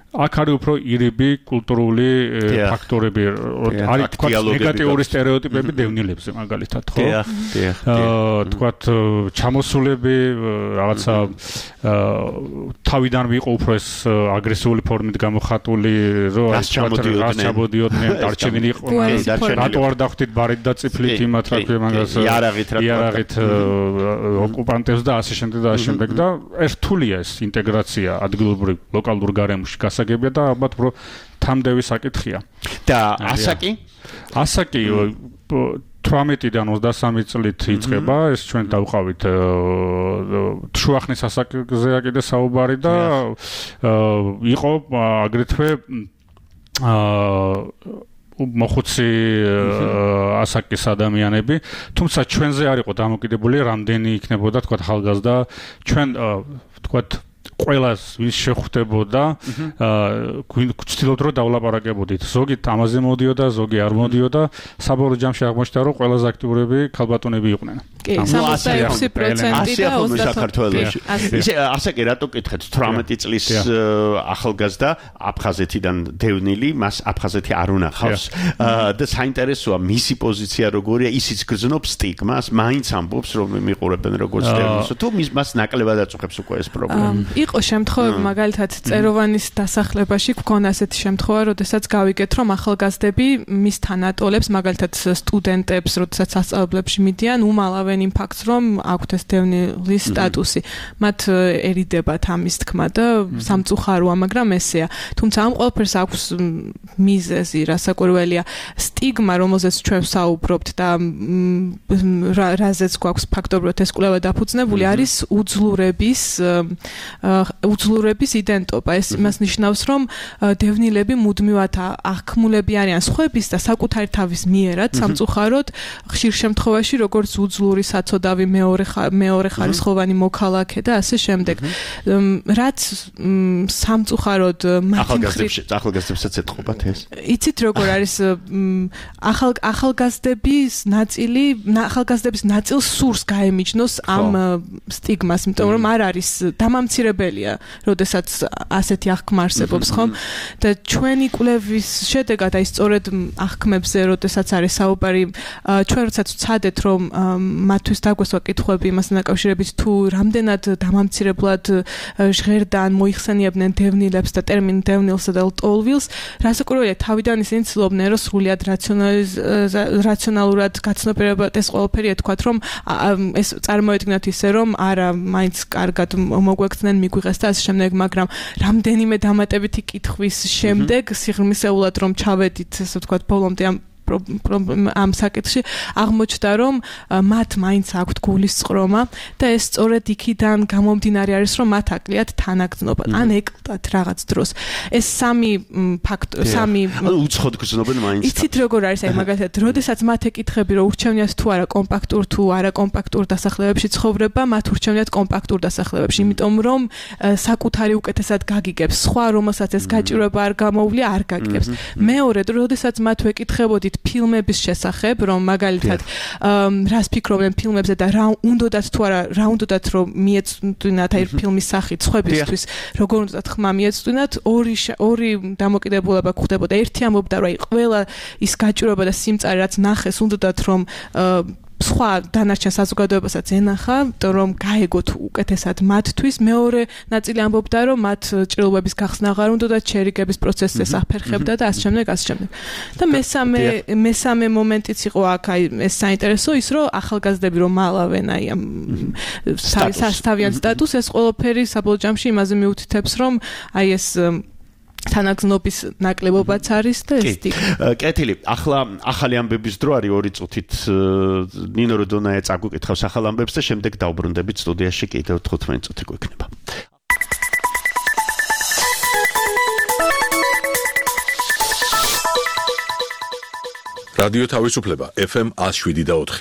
აქ არის უფრო ირიბი კულტურული ფაქტორები, არის თქვა ნეგატიური სტერეოტიპები დევნილებზე მაგალითად, ხო? დიახ, დიახ. აა თქვათ ჩამოსულები რაღაცა თავიდან ვიყო უფრო ეს აგრესიული ფორმით გამოხატული, რომ რას ჩამოდიოდნენ, დარჩენილი იყო. რატო არ დახვდით ბარით და წიფლით იმათ რა ქვია მაგას იარაღით რა იარაღით ოკუპანტებს და ასე შემდეგ და ასე შემდეგ და ერთულია ეს ინტეგრაცია ადგილობრივ ლოკალურ გარემოში გასაგებია და ალბათ უფრო თამდევი საკითხია. და ასაკი? ასაკი თვრამეტიდან ოცდასამი წლით იწყება, ეს ჩვენ დავყავით შუახნის ასაკზეა კიდე საუბარი და იყო აგრეთვე აა მოხუცი ასაკის ადამიანები, თუმცა ჩვენზე არ იყო დამოკიდებული რამდენი იქნებოდა თქვა ახალგაზრდა, ჩვენ თქვა ყველას ვის შეხვდებოდა, გვცდილობთ რომ დავლაპარაკებოდით. ზოგი ამაზე მოდიოდა, ზოგი არ მოდიოდა, საბოლოო ჯამში აღმოჩნდა რომ ყველაზე აქტიურები ქალბატონები იყვნენ. კი, სამოცდაექვსი პროცენტი და საქართველოში. ისე ასაკი რატო კითხეთ, თვრამეტი წლის ახალგაზრდა აფხაზეთიდან დევნილი, მას აფხაზეთი არ უნახავს. და საინტერესოა მისი პოზიცია როგორია, ისიც გრძნობს სტიგმას, მაინც ამბობს რომ მიყურებენ როგორც დევნილს. თუ მის მას ნაკლებად აწუხებს უკვე ეს პრობლემა. იყო შემთხვევები მაგალითად წეროვანის დასახლებაში გვქონდა ასეთი შემთხვევა, როდესაც გავიგეთ რომ ახალგაზრდები მის თანატოლებს, მაგალითად სტუდენტებს, როდესაც სასწავლებლებში მიდიან, უმალავენ იმ ფაქტს, რომ აქვთ ეს დევნილის სტატუსი. მათ ერიდებათ ამის თქმა და სამწუხაროა, მაგრამ ესეა. თუმცა ამ ყველაფერს აქვს მიზეზი, რასაკვირველია, სტიგმა, რომელზეც ჩვენ ვსაუბრობთ და რაზეც გვაქვს ფაქტობრივად ეს კვლევა დაფუძნებული, არის უძლურების უძლურების იდენტობა. ეს იმას ნიშნავს, რომ დევნილები მუდმივად აღქმულები არიან სხვების და საკუთარი თავის მიერად, სამწუხაროდ, ხშირ შემთხვევაში როგორც უძლური საცოდავი მეორე მეორე ხარისხოვანი მოქალაქე და ასე შემდეგ. რაც სამწუხაროდ ახალგაზრდებსაც ეთყობათ ეს? იცით როგორ არის ახალ ახალგაზრდების ნაწილი, ახალგაზრდების ნაწილს სურს გაემიჯნოს ამ სტიგმას, იმიტომ რომ არ არის დამამცირებელია, როდესაც ასეთი აღქმა არსებობს, ხომ? და ჩვენი კვლევის შედეგად აი სწორედ აღქმებზე, როდესაც არის საუბარი, ჩვენ როდესაც ვცადეთ, რომ მათთვის დაგვესვა კითხვები იმასთან დაკავშირებით, თუ რამდენად დამამცირებლად ჟღერდან მოიხსენიებდნენ დევნილებს და ტერმინ დევნილსა და ლტოლვილს, რასაკვირველია, თავიდან ისინი ცდილობდნენ, რომ სრულიად რაციონალურად გაცნობიერებათ ეს ყველაფერი, ეთქვათ, რომ ეს წარმოედგინათ ისე, რომ არა, მაინც კარგად მოგვექცნენ, მიგვიღეს და ასე შემდეგ, მაგრამ რამდენიმე დამატებითი კითხვის შემდეგ სიღრმისეულად რომ ჩავედით, ესე ვთქვათ, ბოლომდე ამ ამ საკითხში აღმოჩნდა, რომ მათ მაინც აქვთ გულის წყრომა და ეს სწორედ იქიდან გამომდინარე არის, რომ მათ აკლიათ თანაგრძნობა. ან ეკლდათ რაღაც დროს. ეს სამი ფაქტო, სამი ანუ უცხოდ გრძნობენ მაინც. იცით როგორ არის, აი მაგალითად, როდესაც მათ ეკითხები, რომ ურჩევნიათ თუ არა კომპაქტურ თუ არა კომპაქტურ დასახლებებში ცხოვრება, მათ ურჩევნიათ კომპაქტურ დასახლებებში, იმიტომ რომ საკუთარი უკეთესად გაგიგებს, სხვა რომელსაც ეს გაჭირვება არ გამოვლია, არ გაგიგებს. მეორედ, როდესაც მათ ვეკითხებოდით ფილმების შესახებ, რომ მაგალითად რას ფიქრობენ ფილმებზე და რა უნდათ თუ არა, რა უნდათ რომ მიეწვინათ აი ფილმის სახით სხვებისთვის, როგორ უნდათ ხმა მიეწვინათ, ორი ორი დამოკიდებულება გვხდებოდა. ერთი ამბობდა, რომ აი ყველა ის გაჭირვება და სიმწარე რაც ნახეს, უნდათ რომ სხვა დანარჩენ საზოგადოებასაც ენახა, რომ გაეგოთ უკეთესად მათთვის. მეორე ნაწილი ამბობდა, რომ მათ ჭრილობების გახსნა აღარ უნდათ, ჩერიგების პროცესს ეს აფერხებდა და ასე შემდეგ, ასე შემდეგ. და მესამე მესამე მომენტიც იყო აქ, აი ეს საინტერესო ის, რომ ახალგაზრდები რომ მალავენ აი ამ თავიანთ სტატუსს, ეს ყველაფერი საბოლოო ჯამში იმაზე მიუთითებს, რომ აი ეს თანაგრძნობის ნაკლებობაც არის და ეს სტიგმა. კეთილი, ახლა ახალი ამბების დრო არის ორი წუთით ნინო როდონაია წაგვიკითხავს ახალ ამბებს და შემდეგ დავბრუნდებით სტუდიაში კიდევ თხუთმეტი წუთი გვექნება. რადიო თავისუფლება ეფ ემ one oh seven და four.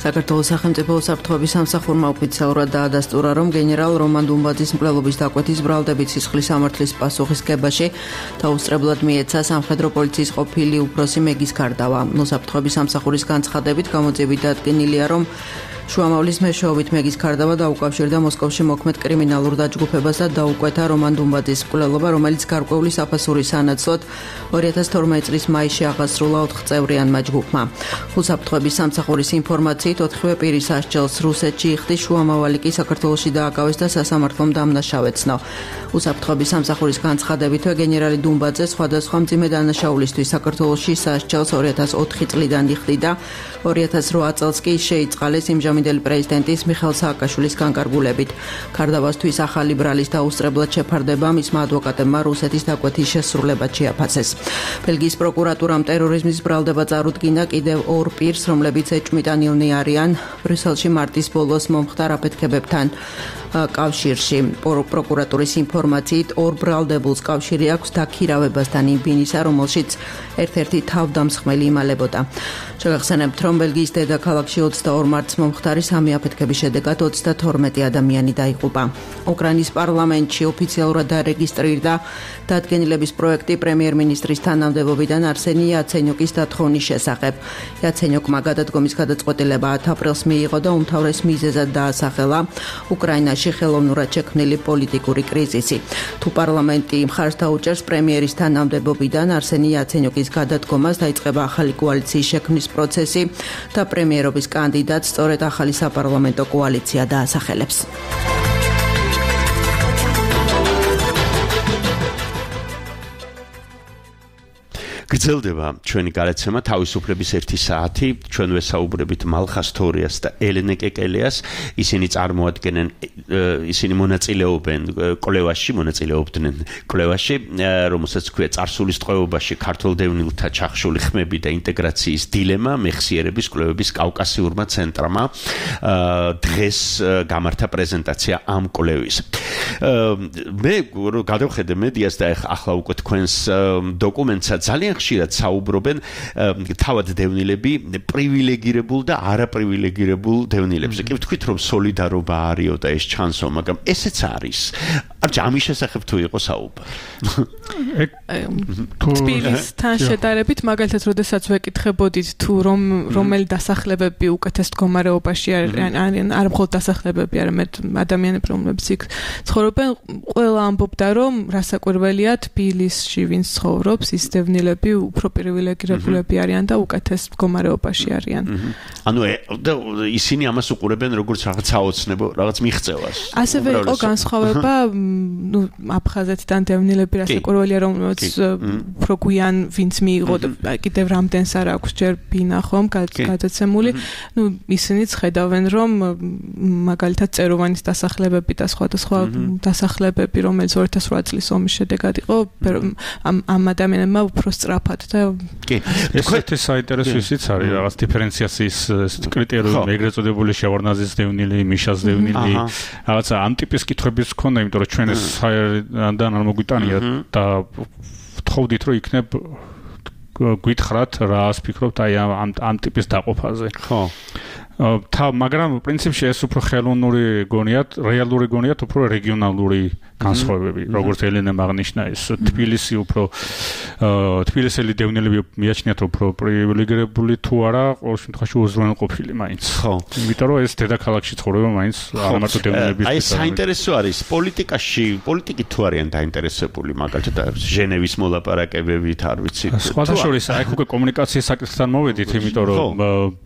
საქართველოს სახელმწიფო უსაფრთხოების სამსახურმა ოფიციალურად დაადასტურა, რომ გენერალ რომან დუმბაძის მკვლელობის დაკვეთის ბრალდებით სისხლის სამართლის პასუხისგებაში დაუსწრებლად მიეცა სამხედრო პოლიციის ყოფილი უფროსი მეგის გარდავა. უსაფრთხოების სამსახურის განცხადებით გამოძიებით დადგენილია, რომ შუამავლის მეშვეობით მეგის გარდავა დაუკავშირდა მოსკოვში მოქმედ კრიმინალურ დაჯგუფებას და დაუკვეთა რომან დუმბაძის მკვლელობა, რომელიც გარკვეული საფასურის სანაცვლოდ ორი ათას თორმეტი წლის მაისში აღასრულა ოთხწევრიანმა ჯგუფმა. უსაფრთხოების სამსახურის ინფორმაციით ოთხივე პირის სასჯელს რუსეთში იხდის, შუამავალი კი საქართველოში დააკავეს და სასამართლომ დამნაშავეცნო. უსაფრთხოების სამსახურის განცხადებითვე გენერალი დუმბაძე სხვადასხვა მძიმე დანაშაულისთვის საქართველოში სასჯელს ორი ათას ოთხი წლიდან იხდიდა, ორი ათას რვა წელს კი შეიწყალეს იმჟამინდელი პრეზიდენტის მიხეილ სააკაშვილის განკარგულებით. გარდავასთვის ახალი ბრალის დაუსწრებლად შეფარდება მისმა ადვოკატებმა რუსეთის დაკვეთის შესრულებად შეაფასეს. ბელგიის პროკურატურამ ტერორიზმის ბრალდება წარუდგინა კიდევ ორ პირს, რომლებიც ეჭვმიტანილნი არიან ბრიუსელში მარტის ბოლოს მომხდარ აფეთქებებთან კავშირში. პროკურატურის ინფორმაციით ორ ბრალდებულს კავშირი აქვს დაქირავებასთან იმ ბინისა, რომელშიც ერთ-ერთი თავდამსხმელი იმალებოდა. შეგახსენებთ, რომ ბელგიის დედაქალაქში ოცდაორ მარტს მომხდარი სამი აფეთქების შედეგად ოცდათორმეტი ადამიანი დაიღუპა. უკრაინის პარლამენტში ოფიციალურად დარეგისტრირდა დადგენილების პროექტი პრემიერ-მინისტრის თანამდებობიდან არსენი იაცენიუკის დათხოვნის შესახებ. იაცენიუკმა გადადგომის გადაწყვეტილება ათ აპრილს მიიღო და უმთავრეს მიზეზად დაასახელა უკრაინაში ხელოვნურად შექმნილი პოლიტიკური კრიზისი. თუ პარლამენტი მხარს დაუჭერს პრემიერის თანამდებობიდან არსენი იაცენიუკის გადადგომას, დაიწყება ახალი კოალიციის შექმნის პროცესი და პრემიერობის კანდიდატს სწორედ ახალი საპარლამენტო კოალიცია დაასახელებს. გრძელდება ჩვენი გადაცემა თავისუფლების ერთი საათი. ჩვენ ვესაუბრებით მალხას თორიას და ელენე კეკელიას. ისინი წარმოადგენენ, ისინი მონაწილეობენ კვლევაში, მონაწილეობდნენ კვლევაში, რომელსაც ქვია წარსულის ტყვეობაში ქართულ დევნილთა ჩახშული ხმები და ინტეგრაციის დილემა მეხსიერების კვლევების კავკასიურმა ცენტრმა დღეს გამართა პრეზენტაცია ამ კვლევის. მე გადავხედე მედიას და ახლა უკვე თქვენს დოკუმენტსა ძალიან ხშირად საუბრობენ თავად დევნილები პრივილეგირებულ და არაპრივილეგირებულ დევნილებზე. კი ვთქვით, რომ სოლიდარობა არისო და ეს ჩანსო, მაგრამ ესეც არის. არჩა ამის შესახებ თუ იყო საუბარი. თბილისთან შედარებით, მაგალითად, როდესაც ვეკითხებოდით თუ რომ რომელი დასახლებები უკეთეს მდგომარეობაში არიან, არ მხოლოდ დასახლებები, არამედ ადამიანები, რომლებიც იქ ცხოვრობენ, ყველა ამბობდა, რომ რასაკვირველია თბილისში ვინც ცხოვრობს, ის დევნილები უფრო პრივილეგირებულები არიან და უკეთეს მდგომარეობაში არიან. ანუ ისინი ამას უყურებენ როგორც რაღაც საოცნებო, რაღაც მიღწევას. ასევე იყო განსხვავება, ნუ აფხაზეთიდან დევნილები რასაკვირველია, რომელიც უფრო გვიან ვინც მიიღო და კიდევ რამდენს არ აქვს ჯერ ბინა ხომ გადაცემული. ნუ ისინიც ხედავენ, რომ მაგალითად წეროვანის დასახლებები და სხვადასხვა დასახლებები, რომელიც ორი ათას რვა წლის ომის შედეგად იყო, ამ ამ ადამიანებმა უფრო სწრაფად და კი, ესეთი საინტერესო ისიც არის, რაღაც დიფერენციაციის კრიტერიუმი, ეგრეთ წოდებული შევარნაძის დევნილი, მიშას დევნილი, რაღაცა ამ ტიპის კითხვებიც ჰქონდა, იმიტომ რომ ჩვენ ეს საერთოდ არ მოგვიტანია და ვთხოვდით, რომ იქნებ გვითხრათ, რას ფიქრობთ აი ამ ამ ტიპის დაყოფაზე. ხო. თა, მაგრამ პრინციპში ეს უფრო ხელოვნური გონიათ, რეალური გონიათ, უფრო რეგიონალური განსხვავებები, როგორც ელენემ აღნიშნა, ეს თბილისი უფრო თბილისელი დევნილები მიაჩნიათ უფრო პრივილეგირებული თუ არა, ყოველ შემთხვევაში უზრუნველყოფილი მაინც. ხო. იმიტომ რომ ეს დედაქალაქში ცხოვრება მაინც არ მარტო დევნილების. აი საინტერესო არის პოლიტიკაში, პოლიტიკით თუ არიან დაინტერესებული, მაგალითად ჟენევის მოლაპარაკებებით, არ ვიცი. სხვათა შორის აი უკვე კომუნიკაციის საკითხთან მოვედით, იმიტომ რომ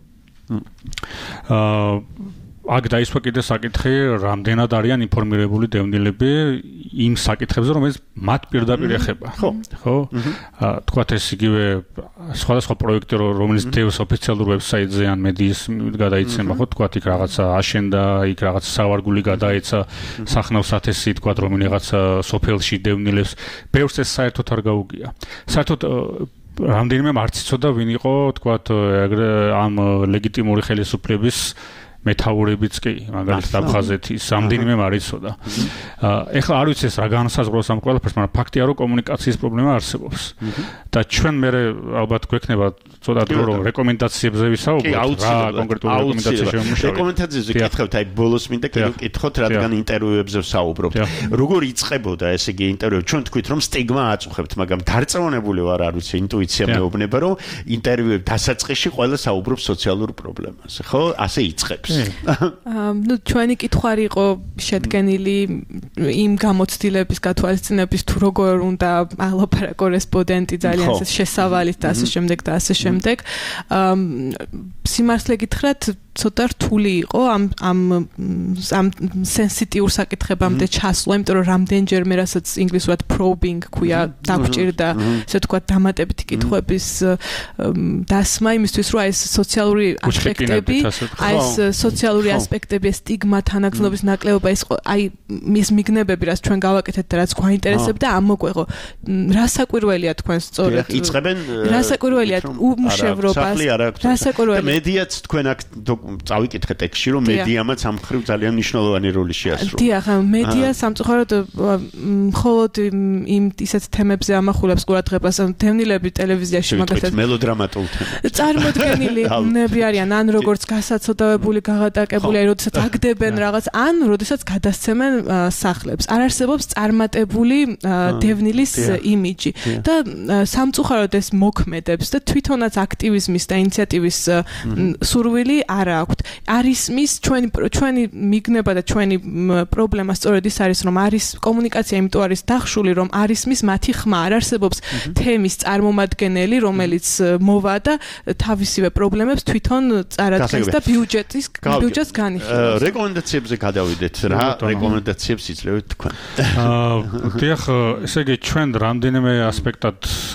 აა აქ დაისვა კიდე საკითხი, რამდენად არიან ინფორმირებული დევნილები იმ საკითხებზე, რომელიც მათ პირდაპირ ეხება. ხო, ხო. აა თქვათ ეს იგივე სხვადასხვა პროექტი, რომელიც დევს ოფიციალურ ვებსაიტზე ან მედიის გადაიცემა, ხო, თქვათ იქ რაღაცა აშენდა, იქ რაღაცა სავარგული გადაეცა, სახნავს ათასი, თქვათ რომელიღაცა სოფელში დევნილებს, ბევრს ეს საერთოდ არ გაუგია. საერთოდ რამდენიმე არც იცოდა ვინ იყო, თქვათ, ამ ლეგიტიმური ხელისუფლების მეთაურებიც კი, მაგალითად აფხაზეთის სამდენიმე მარიცოდა. ეხლა არ ვიცი ეს რა განსაზღვროს ამ ყველაფერს, მაგრამ ფაქტია რომ კომუნიკაციის პრობლემა არსებობს. და ჩვენ მე ალბათ გვექნება ცოტა დრო რომ რეკომენდაციებზე ვისაუბროთ, რა კონკრეტულ რეკომენდაციებს შემოშავეთ. რეკომენდაციებზე გითხებთ, აი ბოლოს მინდა გითხოთ, რადგან ინტერვიუებზე ვსაუბრობთ. როგორ იწყებოდა ესე იგი ინტერვიუ? ჩვენ თქვით რომ სტიგმა აწუხებთ, მაგრამ დარწმუნებული ვარ, არ ვიცი, ინტუიცია მეუბნება რომ ინტერვიუების დასაწყისში ყველა საუბრობს სოციალურ პრობლემაზე, ხო? ასე იწყებს. აა ნუ ჩვენი კითხვარი იყო შედგენილი იმ გამოცდილების გათვალისწინების თუ როგორ უნდა ალაპარაკო რესპონდენტი ძალიან შესავალით და ასე შემდეგ და ასე შემდეგ. აა სიმართლე გითხრათ ცოტა რთული იყო ამ ამ ამ სენსიტიურ საკითხებამდე ჩასვლა, იმიტომ რომ რამდენჯერმე რასაც ინგლისურად probing ქვია დაგვჭირდა, ესე ვთქვათ, დამატებითი კითხვების დასმა იმისთვის, რომ აი ეს სოციალური ასპექტები, აი ეს სოციალური ასპექტები, სტიგმა, თანაგზნობის ნაკლებობა, ეს აი მის მიგნებები, რაც ჩვენ გავაკეთეთ და რაც გვაინტერესებდა, ამოგვეღო. რა საკვირველია თქვენ სწორედ? იწყებენ რა საკვირველია უმშევრობას? რა საკვირველია? მედიაც თქვენ აქ წავიკითხე ტექსტში რომ მედიამაც ამ ხრივ ძალიან მნიშვნელოვანი როლი შეასრულა. დიახ, მედია სამწუხაროდ მხოლოდ იმ ისეთ თემებზე ამახვილებს ყურადღებას, დევნილები ტელევიზიაში მაგალითად მელოდრამატულ თემებზე. წარმოდგენილნები არიან, ან როგორც გასაცოდავებული, გაღატაკებული, აი როდესაც აგდებენ რაღაც, ან როდესაც გადასცემენ სახლებს. არ არსებობს წარმატებული დევნილის იმიჯი და სამწუხაროდ ეს მოქმედებს და თვითონაც აქტივიზმის და ინიციატივის სურვილი არ აქვთ. არის მის ჩვენი ჩვენი მიგნება და ჩვენი პრობლემა სწორედ ის არის, რომ არის კომუნიკაცია, იმიტომ არის დახშული, რომ არის მის მათი ხმა, არ არსებობს თემის წარმომადგენელი, რომელიც მოვა და თავისივე პრობლემებს თვითონ წარადგენს და ბიუჯეტის ბიუჯეტს განიხილავს. რეკომენდაციებზე გადავიდეთ, რა რეკომენდაციებს იძლევთ თქვენ? აა, დიახ, ესე იგი ჩვენ რამდენიმე ასპექტად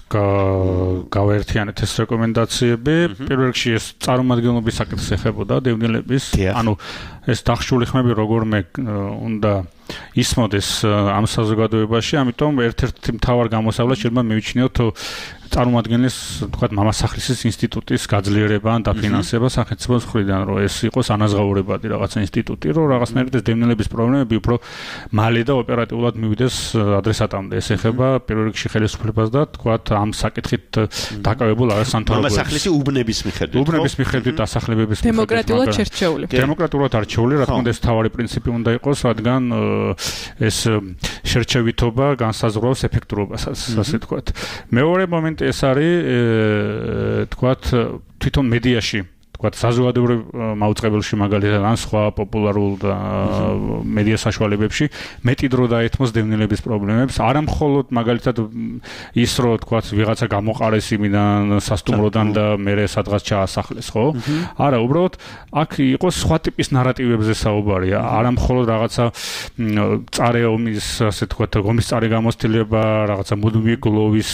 გავაერთიანეთ ეს რეკომენდაციები. პირველ რიგში ეს წარმომადგენლობის საკითხს ეხებოდა დევნილების, ანუ ეს დახშული ხმები როგორმე უნდა ისმოდეს ამ საზოგადოებაში, ამიტომ ერთ-ერთი მთავარ გამოსავლად შეიძლება მივიჩნიოთ წარმომადგენლის, თქვათ, მამასახლისის ინსტიტუტის გაძლიერება ან დაფინანსება სახელმწიფოს მხრიდან, რომ ეს იყოს ანაზღაურებადი რაღაცა ინსტიტუტი, რომ რაღაცნაირად ეს დევნილების პრობლემები უფრო მალე და ოპერატიულად მივიდეს ადრესატამდე. ეს ეხება პირველ რიგში ხელისუფლებას და, თქვათ, ამ საკითხით დაკავებულ რაღაც სამთავრობოებს. მამასახლისი უბნების მიხედვით, უბნების მიხედვით, დასახლებების მიხედვით. დემოკრატიულად შერჩეული. დემოკრატიულად არჩეული, რა თქმა უნდა, ეს თავარი პრინციპი უნდა იყოს, რადგან ეს შერჩევითობა განსაზღვრავს ეფექტურობასაც, ასე თქვათ. მეორე მომენტი ეს არის, თქვათ, თვითონ მედიაში, თქვათ, საზოგადოებრივ მაუწყებელში მაგალითად ან სხვა პოპულარულ და მედია საშუალებებში მეტი დრო დაეთმოს დევნილების პრობლემებს, არა მხოლოდ მაგალითად ის, რომ თქვათ, ვიღაცა გამოყარეს იმიდან სასტუმროდან და მერე სადღაც ჩაასახლეს, ხო? არა, უბრალოდ აქ იყოს სხვა ტიპის ნარატივებზე საუბარი, არა მხოლოდ რაღაცა წარე ომის, ასე თქვათ, ომის წარე გამოცდილება, რაღაცა მუდმივი გლოვის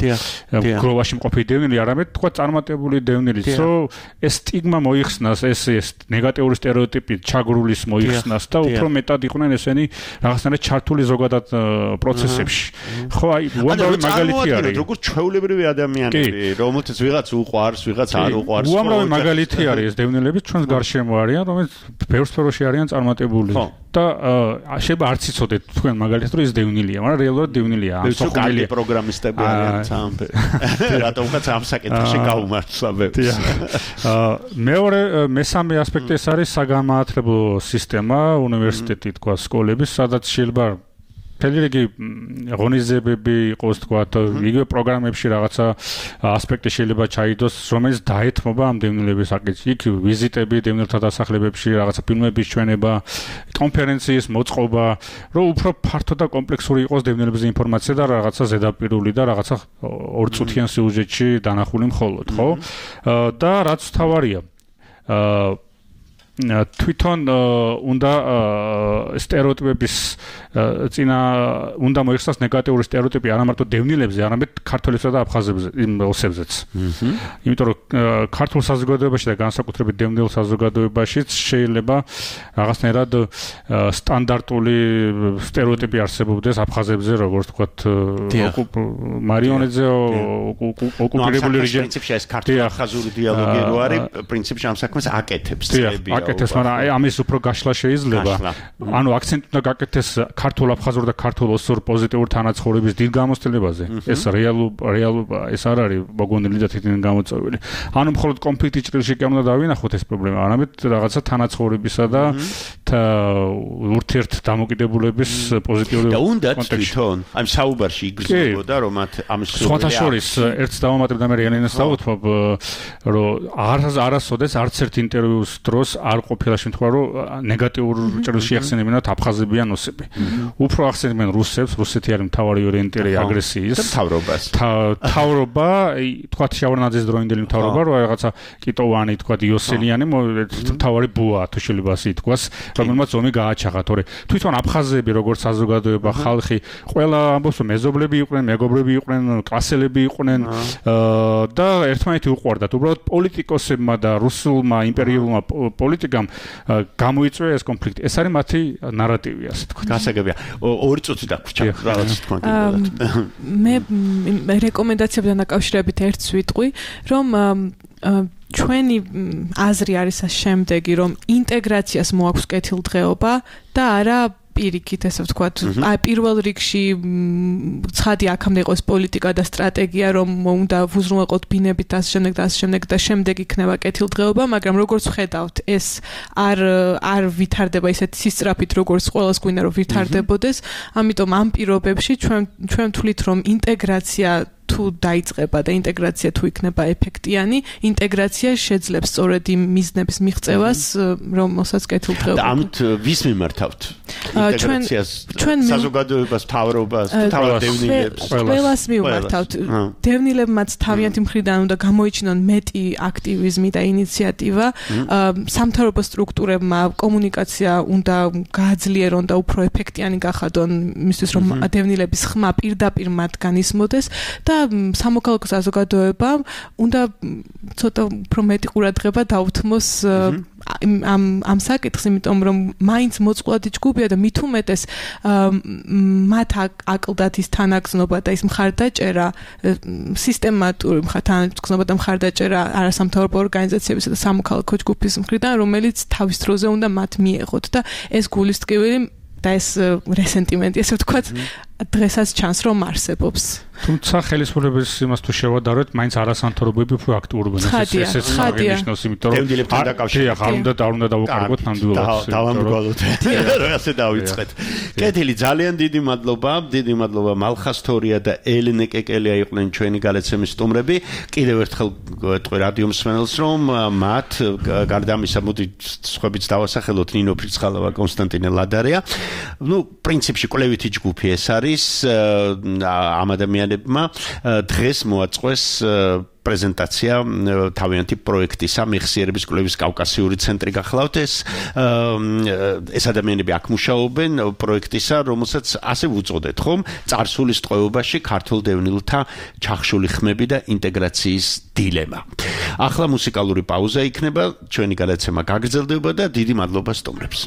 გლოვაში მყოფი დევნილი, არამედ თქვათ, წარმატებული დევნილიც, რომ ეს სტიგმა მოიხსნას, ეს ეს ნეგატიური სტერეოტიპი ჩაგრულის მოიხსნას და უფრო მეტად იყვნენ ესენი რაღაცნაირად ჩართული ზოგადად პროცესებში. ხო, აი, უამრავი მაგალითი არის. როგორც ჩვეულებრივი ადამიანები, რომელთაც ვიღაც უყვარს, ვიღაც არ უყვარს. უამრავი მაგალითი არის ეს დევნილების ჩვენს გარშემო არიან, რომელიც ბევრ სფეროში არიან წარმატებული. და შეიძლება არც იცოდეთ თქვენ მაგალითად რომ ის დევნილია, მაგრამ რეალურად დევნილია. ამ სოხუმელი პროგრამისტები არიან სამბე. რატომღაც ამ საკითხში გაუმართლა ბევრს. აა მეორე მესამე ასპექტი ეს არის საგანმანათლებლო სისტემა, უნივერსიტეტი, თქვა, სკოლები, სადაც შეიძლება მთელი რიგი ღონისძიებები იყოს, თქვათ, იგივე პროგრამებში რაღაცა ასპექტი შეიძლება ჩაიდოს, რომელიც დაეთმობა ამ დევნილების საკითხს. იქ ვიზიტები დევნილთა დასახლებებში, რაღაცა ფილმების ჩვენება, კონფერენციის მოწყობა, რომ უფრო ფართო და კომპლექსური იყოს დევნილების ინფორმაცია და რაღაცა ზედაპირული და რაღაცა ორწუთიან სიუჟეტში დანახული მხოლოდ, ხო? და რაც თავარია, აა თვითონ უნდა სტერეოტიპების წინა უნდა მოიხსნას ნეგატიური სტერეოტიპი არა მარტო დევნილებზე, არამედ ქართველებსა და აფხაზებზე, იმ ოსებზეც. იმიტომ რომ ქართულ საზოგადოებაში და განსაკუთრებით დევნილ საზოგადოებაშიც შეიძლება რაღაცნაირად სტანდარტული სტერეოტიპი არსებობდეს აფხაზებზე, როგორც ვთქვათ, მარიონეტზე ოკუპირებული რეჟიმი. პრინციპში ეს ქართულ-აფხაზური დიალოგი რო არის, პრინციპში ამ საქმეს აკეთებს წლები. გააკეთეს, მაგრამ აი ამის უფრო გაშლა შეიძლება. ანუ აქცენტი უნდა გააკეთეს ქართულ აფხაზურ და ქართულ ოსურ პოზიტიურ თანაცხოვრების დიდ გამოცდილებაზე. ეს რეალურ რეალურია, ეს არ არის მოგონილი და თვითონ გამოწვეული. ანუ მხოლოდ კონფლიქტის ჭრილში კი უნდა დავინახოთ ეს პრობლემა, არამედ რაღაცა თანაცხოვრებისა და ურთიერთ დამოკიდებულების პოზიტიური და უნდა თვითონ ამ საუბარში იგრძნობოდა რომ ამის სხვათა შორის ერთს დავამატებ და მე რიანინას დავუთმობ რომ არ არასოდეს არც ერთ ინტერვიუს დროს არ ყოფილა შემთხვევა რომ ნეგატიურ ჭრილში ახსენებინათ აფხაზები ან ოსები. უფრო ახსენებენ რუსებს, რუსეთი არის მთავარი ორიენტირი აგრესიის და მთავრობას. მთავრობა, თქვათ შავარნაძის დროინდელი მთავრობა, რომ რაღაცა კიტოვანი, თქვათ იოსელიანი მთავარი ბუა თუ შეიძლება ასე ითქვას, რომელმაც ომი გააჩაღა, თორე თვითონ აფხაზები როგორც საზოგადოება, ხალხი, ყველა ამბობს რომ მეზობლები იყვნენ, მეგობრები იყვნენ, კლასელები იყვნენ და ერთმანეთი უყვარდათ. უბრალოდ პოლიტიკოსებმა და რუსულმა იმპერიულმა პოლიტიკამ გამოიწვია ეს კონფლიქტი. ეს არის მათი ნარატივი, ასე თქვა. გასაგებია. ორი წუთი დაგვრჩა, რაღაც თქვა კიდევ. მე რეკომენდაციებთან დაკავშირებით ერთს ვიტყვი, რომ ჩვენი აზრი არის შემდეგი, რომ ინტეგრაციას მოაქვს კეთილდღეობა და არა პირიქით, ესე ვთქვათ, აი პირველ რიგში ცხადი აქამდე იყოს პოლიტიკა და სტრატეგია, რომ უნდა ვუზრუნველყოთ ბინებით და ასე შემდეგ და ასე შემდეგ და შემდეგ იქნება კეთილდღეობა, მაგრამ როგორც ვხედავთ, ეს არ არ ვითარდება ისეთ სისწრაფით, როგორც ყველას გვინდა რომ ვითარდებოდეს, ამიტომ ამ პირობებში ჩვენ ჩვენ ვთვლით, რომ ინტეგრაცია თუ დაიწყება და ინტეგრაცია თუ იქნება ეფექტიანი, ინტეგრაცია შეძლებს სწორედ იმ მიზნების მიღწევას, რომელსაც კეთილდღეობა. და ამით ვის მიმართავთ? ინტეგრაციას, საზოგადოებას, მთავრობას, მთავრდევნილებს, ყველას მიმართავთ. დევნილებმაც თავიანთი მხრიდან უნდა გამოიჩინონ მეტი აქტივიზმი და ინიციატივა, სამთავრობო სტრუქტურებმა კომუნიკაცია უნდა გააძლიერონ და უფრო ეფექტიანი გახადონ, მისთვის რომ დევნილების ხმა პირდაპირ მათგან ისმოდეს და სამოქალაქო საზოგადოება უნდა ცოტა უფრო მეტი ყურადღება დაუთმოს ამ ამ საკითხს, იმიტომ რომ მაინც მოწყვლადი ჯგუფია და მით უმეტეს მათ აკლდათ ის თანაგზნობა და ის მხარდაჭერა, სისტემატური მხარდაჭერა და მხარდაჭერა არასამთავრობო ორგანიზაციებისა და სამოქალაქო ჯგუფის მხრიდან, რომელიც თავის დროზე უნდა მათ მიეღოთ და ეს გულისტკივილი და ეს რესენტიმენტი, ესე ვთქვათ, დღესაც ჩანს რომ არსებობს. თუმცა ხელისუფლების იმას თუ შევადაროთ, მაინც არასამთავრობოები უფრო აქტიურობენ ეს ეს აღნიშნავს, იმიტომ რომ დევნილებთან დაკავშირებით არ უნდა არ უნდა დავუყარებოთ ნამდვილად. დავამბგვალოთ. რომ ასე დავიწყეთ. კეთილი, ძალიან დიდი მადლობა, დიდი მადლობა მალხასთორია და ელენე კეკელია იყვნენ ჩვენი გადაცემის სტუმრები. კიდევ ერთხელ გეტყვი რადიო მსმენელს, რომ მათ გარდა ამისა, მოდი სხვაებიც დავასახელოთ, ნინო ფრიცხალავა, კონსტანტინე ლადარია. ნუ პრინციპში კვლევითი ჯგუფი ეს არის ამ ადამიანებმა დღეს მოაწყვეს პრეზენტაცია თავიანთი პროექტისა მეხსიერების კვლევის კავკასიური ცენტრი გახლავთ ეს ეს ადამიანები აქ მუშაობენ პროექტისა რომელსაც ასე ვუწოდეთ ხომ წარსულის ტყვეობაში ქართულ დევნილთა ჩახშული ხმები და ინტეგრაციის დილემა. ახლა მუსიკალური პაუზა იქნება, ჩვენი გადაცემა გაგრძელდება და დიდი მადლობა სტუმრებს.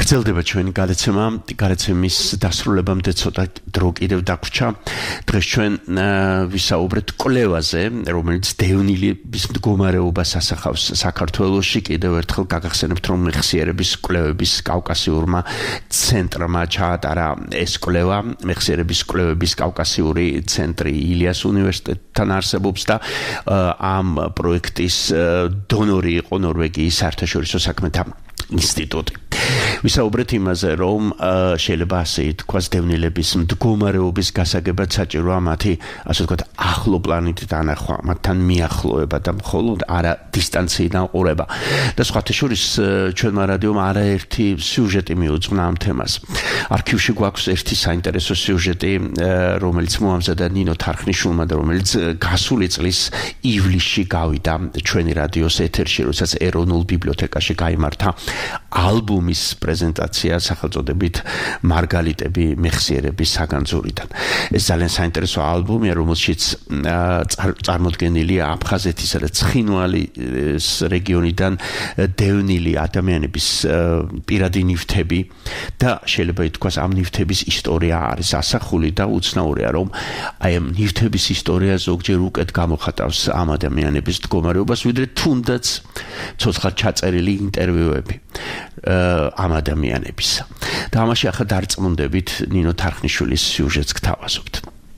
გრძელდება ჩვენი გადაცემა, გადაცემის დასრულებამდე ცოტა დრო კიდევ დაგვრჩა. დღეს ჩვენ ვისაუბრეთ კვლევაზე, რომელიც დევნილების მდგომარეობას ასახავს საქართველოში. კიდევ ერთხელ გაგახსენებთ, რომ მეხსიერების კვლევების კავკასიურმა ცენტრმა ჩაატარა ეს კვლევა. მეხსიერების კვლევების კავკასიური ცენტრი ილიას უნივერსიტეტთან არსებობს და ამ პროექტის დონორი იყო ნორვეგიის საერთაშორისო საქმეთა ინსტიტუტი. ვისაუბრეთ იმაზე, რომ შეიძლება ასე ითქვას, დევნილების მდგომარეობის გასაგებად საჭიროა მათი, ასე ვთქვათ, ახლო პლანეტით დანახვა, მათთან მიახლოება და მხოლოდ არა დისტანციიდან ყურება. და სხვათა შორის ჩვენმა რადიომ არაერთი სიუჟეტი მიუძღვნა ამ თემას. არქივში გვაქვს ერთი საინტერესო სიუჟეტი, რომელიც მოამზადა ნინო თარხნიშვილმა და რომელიც გასული წლის ივლისში გავიდა ჩვენი რადიოს ეთერში, როდესაც ეროვნულ ბიბლიოთეკაში გაიმართა ალბომის პრეზენტაცია სახელწოდებით მარგალიტები მეხსიერების საგანძურიდან. ეს ძალიან საინტერესო ალბომია, რომელშიც წარმოდგენილია აფხაზეთისა და ცხინვალის რეგიონიდან დევნილი ადამიანების პირადი ნივთები და შეიძლება ითქვას, ამ ნივთების ისტორია არის ასახული და უცნაურია, რომ აი ამ ნივთების ისტორია ზოგჯერ უკეთ გამოხატავს ამ ადამიანების მდგომარეობას, ვიდრე თუნდაც ცოცხლად ჩაწერილი ინტერვიუები ამ ადამიანების. და ამაში ახლა დარწმუნდებით ნინო თარხნიშვილის სიუჟეტს გთავაზობთ.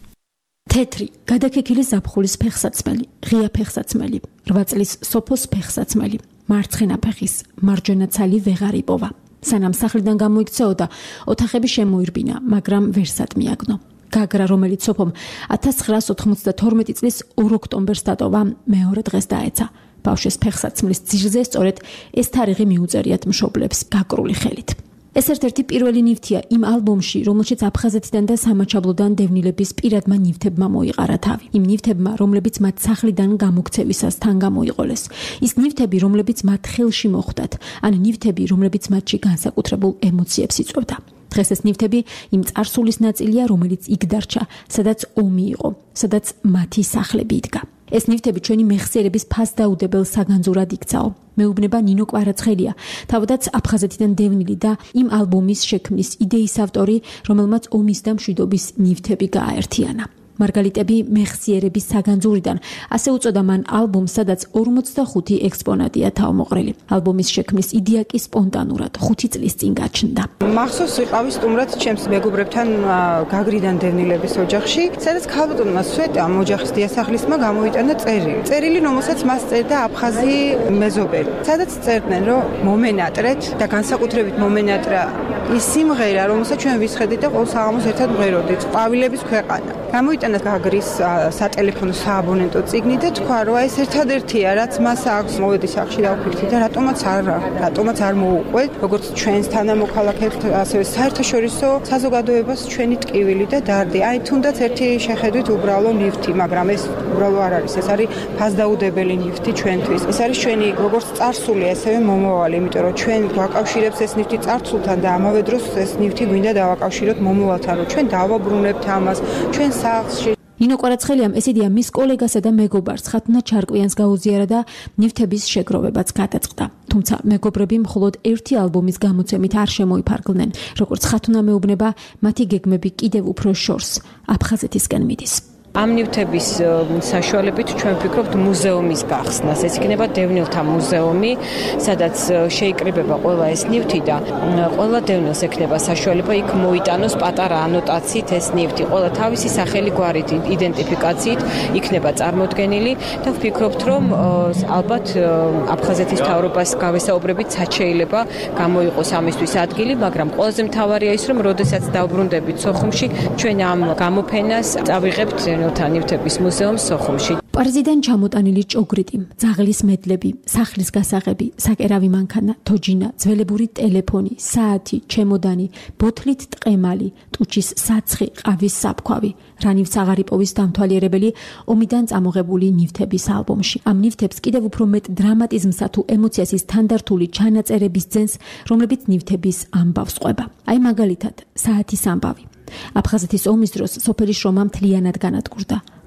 თეთრი, გადაკეკილი ზაფხულის ფეხსაცმელი, ღია ფეხსაცმელი, რვა წლის სოფოს ფეხსაცმელი, მარცხენა ფეხის, მარჯვენა ცალი ვეღარ იპოვა. სანამ სახლიდან გამოიქცეოდა, ოთახები შემოირბინა, მაგრამ ვერსად მიაგნო. გაგრა, რომელიც სოფომ ათას ცხრაას ოთხმოცდათორმეტი წლის ორ ოქტომბერს დატოვა, მეორე დღეს დაეცა. ბავშვის ფეხსაცმლის ძირზე სწორედ ეს თარიღი მიუწერიათ მშობლებს გაკრული ხელით. ეს ერთ-ერთი პირველი ნივთია იმ ალბომში, რომელშიც აფხაზეთიდან და სამაჩაბლოდან დევნილების პირადმა ნივთებმა მოიყარა თავი. იმ ნივთებმა, რომლებიც მათ სახლიდან გამოქცევისას თან გამოიყოლეს. ის ნივთები, რომლებიც მათ ხელში მოხვდათ, ან ნივთები, რომლებიც მათში განსაკუთრებულ ემოციებს იწვევდა. დღეს ეს ნივთები იმ წარსულის ნაწილია, რომელიც იქ დარჩა, სადაც ომი იყო, სადაც მათი სახლები იდგა. ეს ნივთები ჩვენი მეხსიერების ფასდაუდებელ საგანძურად იქცაო. მეუბნება ნინო კვარაცხელია, თავადაც აფხაზეთიდან დევნილი და იმ ალბომის შექმნის იდეის ავტორი, რომელმაც ომის და მშვიდობის ნივთები გააერთიანა. მარგალიტები მეხსიერების საგანძურიდან, ასე უწოდა მან ალბომს, სადაც ორმოცდახუთი ექსპონატია თავმოყრილი. ალბომის შექმნის იდეა კი სპონტანურად ხუთი წლის წინ გაჩნდა. მახსოვს ვიყავი სტუმრად ჩემს მეგობრებთან გაგრიდან დევნილების ოჯახში, სადაც ქალბატონმა სვეტამ ოჯახის დიასახლისმა გამოიტანა წერილი. წერილი, რომელსაც მას წერდა აფხაზი მეზობელი. სადაც წერდნენ, რომ მომენატრეთ და განსაკუთრებით მომენატრა ის სიმღერა, რომელსაც ჩვენ ვისხედით და ყოველ საღამოს ერთად მღეროდით, ყვავილების ქვეყანა. გამოიტანა გაგრის სატელეფონო სააბონენტო წიგნი და თქვა, რომ ეს ერთადერთია, რაც მას აქვს, მოვედი სახლში დავფიქრდი და რატომაც არ რატომაც არ მოუყვეთ, როგორც ჩვენს თანამოქალაქეებს, ასევე საერთაშორისო საზოგადოებას ჩვენი ტკივილი და დარდი. აი თუნდაც ერთი შეხედვით უბრალო ნივთი, მაგრამ ეს უბრალო არ არის, ეს არის ფასდაუდებელი ნივთი ჩვენთვის. ეს არის ჩვენი როგორც წარსული, ასევე მომავალი, იმიტომ რომ ჩვენ გვაკავშირებს ეს ნივთი წარსულთან და ამავე დროს ეს ნივთი გვინდა დავაკავშიროთ მომავალთან, რომ ჩვენ დავაბრუნებთ ამას, ჩვენ სახლში. ნინო კვარაცხელიამ ეს იდეა მის კოლეგასა და მეგობარს ხათუნა ჩარკვიანს გაუზიარა და ნივთების შეგროვებაც გადაწყდა. თუმცა მეგობრები მხოლოდ ერთი ალბომის გამოცემით არ შემოიფარგლნენ. როგორც ხათუნა მეუბნება, მათი გეგმები კიდევ უფრო შორს აფხაზეთისკენ მიდის. ამ ნივთების საშუალებით ჩვენ ვფიქრობთ მუზეუმის გახსნას. ეს იქნება დევნილთა მუზეუმი, სადაც შეიკრიბება ყველა ეს ნივთი და ყველა დევნილს ექნება საშუალება იქ მოიტანოს პატარა ანოტაციით ეს ნივთი. ყველა თავისი სახელი გვარით იდენტიფიკაციით იქნება წარმოდგენილი და ვფიქრობთ, რომ ალბათ აფხაზეთის მთავრობას გავესაუბრებით, რაც შეიძლება გამოიყოს ამისთვის ადგილი, მაგრამ ყველაზე მთავარია ის, რომ როდესაც დავბრუნდებით სოხუმში, ჩვენ ამ გამოფენას წავიღებთ ნივთების მუზეუმს სოხუმში. პარიზიდან ჩამოტანილი ჭოგრიტი, ძაღლის მედლები, სახლის გასაღები, საკერავი მანქანა, თოჯინა, ძველებური ტელეფონი, საათი, ჩემოდანი, ბოთლით ტყემალი, ტუჩის საცხი, ყავის საფქვავი, რანივს აღარ იპოვის დამთვალიერებელი ომიდან წამოღებული ნივთების ალბომში. ამ ნივთებს კიდევ უფრო მეტ დრამატიზმსა თუ ემოციას ის თანდართული ჩანაწერების ძენს, რომლებიც ნივთების ამბავს ყვება. აი მაგალითად, საათის ამბავი. აფხაზეთის ომის დროს სოფელი შრომა მთლიანად განადგურდა.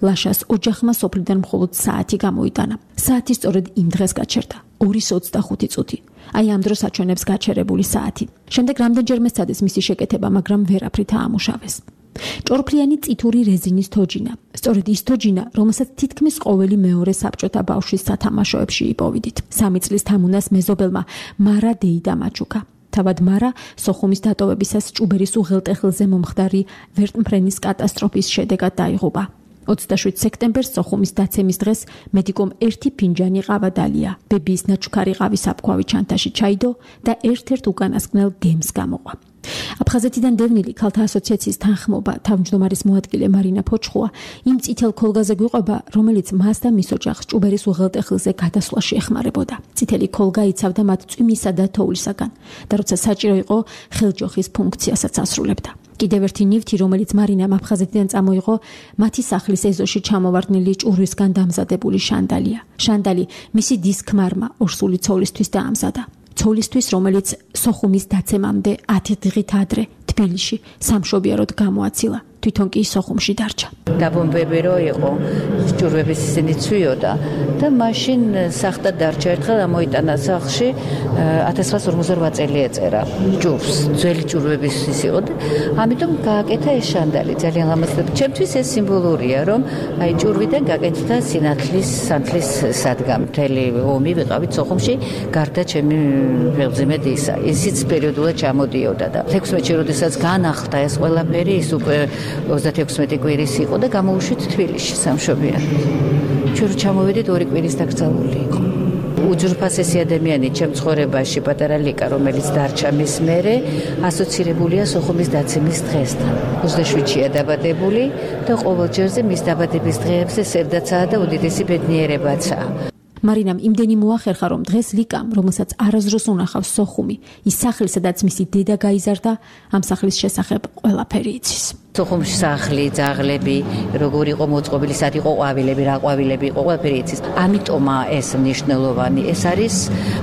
ლაშას ოჯახმა სოფლიდან მხოლოდ საათი გამოიტანა. საათი სწორედ იმ დღეს გაჩერდა. ორი ოცდახუთი წუთი. აი ამ დროს აჩვენებს გაჩერებული საათი. შემდეგ რამდენჯერმე სცადეს მისი შეკეთება, მაგრამ ვერაფრით აამუშავეს. ჭორფლიანი წითური რეზინის თოჯინა. სწორედ ის თოჯინა, რომელსაც თითქმის ყოველი მეორე საბჭოთა ბავშვის სათამაშოებში იპოვიდით. სამი წლის თამუნას მეზობელმა მარა დეიდა მაჩუკა. თავად მარა სოხუმის დატოვებისას ჭუბერის უღელტეხილზე მომხდარი ვერტმფრენის კატასტროფის შედეგად დაიღუპა. ოცდაშვიდ სექტემბერს სოხუმის დაცემის დღეს მედიკომ ერთი ფინჯანი ყავა დალია. ბებიის ნაჩუქარი ყავის საფქვავი ჩანთაში ჩაიდო და ერთ-ერთ უკანასკნელ გემს გამოყვა. აფხაზეთიდან დევნილი ქალთა ასოციაციის თანხმობა თავმჯდომარის მოადგილე მარინა ფოჩხუა იმ წითელ ქოლგაზე გვიყვება, რომელიც მას და მის ოჯახს ჭუბერის უღელტეხილზე გადასვლაში ეხმარებოდა. წითელი ქოლგა იცავდა მათ წვიმისა და თოვლისაგან და როცა საჭირო იყო, ხელჯოხის ფუნქციასაც ასრულებდა. კიდევ ერთი ნივთი, რომელიც მარინამ აფხაზეთიდან წამოიღო, მათი სახლის ეზოში ჩამოვარდნილი ჭურვისგან დამზადებული შანდალია. შანდალი მისი დის ქმარმა ორსული ცოლისთვის დაამზადა. ცოლისთვის, რომელიც სოხუმის დაცემამდე ათი დღით ადრე თბილისში სამშობიაროდ გამოაცილა. თვითონ კი სოხუმში დარჩა. დაბომბები რო იყო, ჭურვების ისინი ცვიოდა და მაშინ სახტა დარჩა. ერთხელ ამოიტანა სახლში ათას ცხრაასი ორმოცდაოთხ წელი ეწერა ჭურვს. ძველი ჭურვების ის იყო და ამიტომ გააკეთა ეს შანდალი. ძალიან ლამაზი. ჩემთვის ეს სიმბოლურია, რომ აი ჭურვიდან გაკეთდა სინათლის სანთლის სადგამი. მთელი ომი ვიყავით სოხუმში, გარდა ჩემი მეგზიმედ ისა. ისიც პერიოდულად ჩამოდიოდა და თექვსმეტში როდესაც განახლდა ეს ყველაფერი, ის უკვე ოცდათექვსმეტი კვირის იყო და გამოუშვით თბილისში სამშობიაროდ. ჩვენ ჩამოვედით ორი კვირის დაკრძალული იყო. უძვირფასესი ადამიანი ჩემ ცხოვრებაში პატარა ლიკა, რომელიც დარჩა მის მერე, ასოცირებულია სოხუმის დაცემის დღესთან. ოცდაშვიდშია დაბადებული და ყოველ ჯერზე მის დაბადების დღეებზე სევდაცაა და უდიდესი ბედნიერებაცაა. მარინამ იმდენი მოახერხა, რომ დღეს ლიკამ, რომელსაც არასდროს უნახავს სოხუმი, ის სახლი, სადაც მისი დედა გაიზარდა, ამ სახლის შესახებ ყველაფერი იცის. სოხუმში სახლი, ძაღლები, როგორ იყო მოწყობილი, სად იყო ყვავილები, რა ყვავილები იყო, ყველაფერი იცის. ამიტომაა ეს მნიშვნელოვანი. ეს არის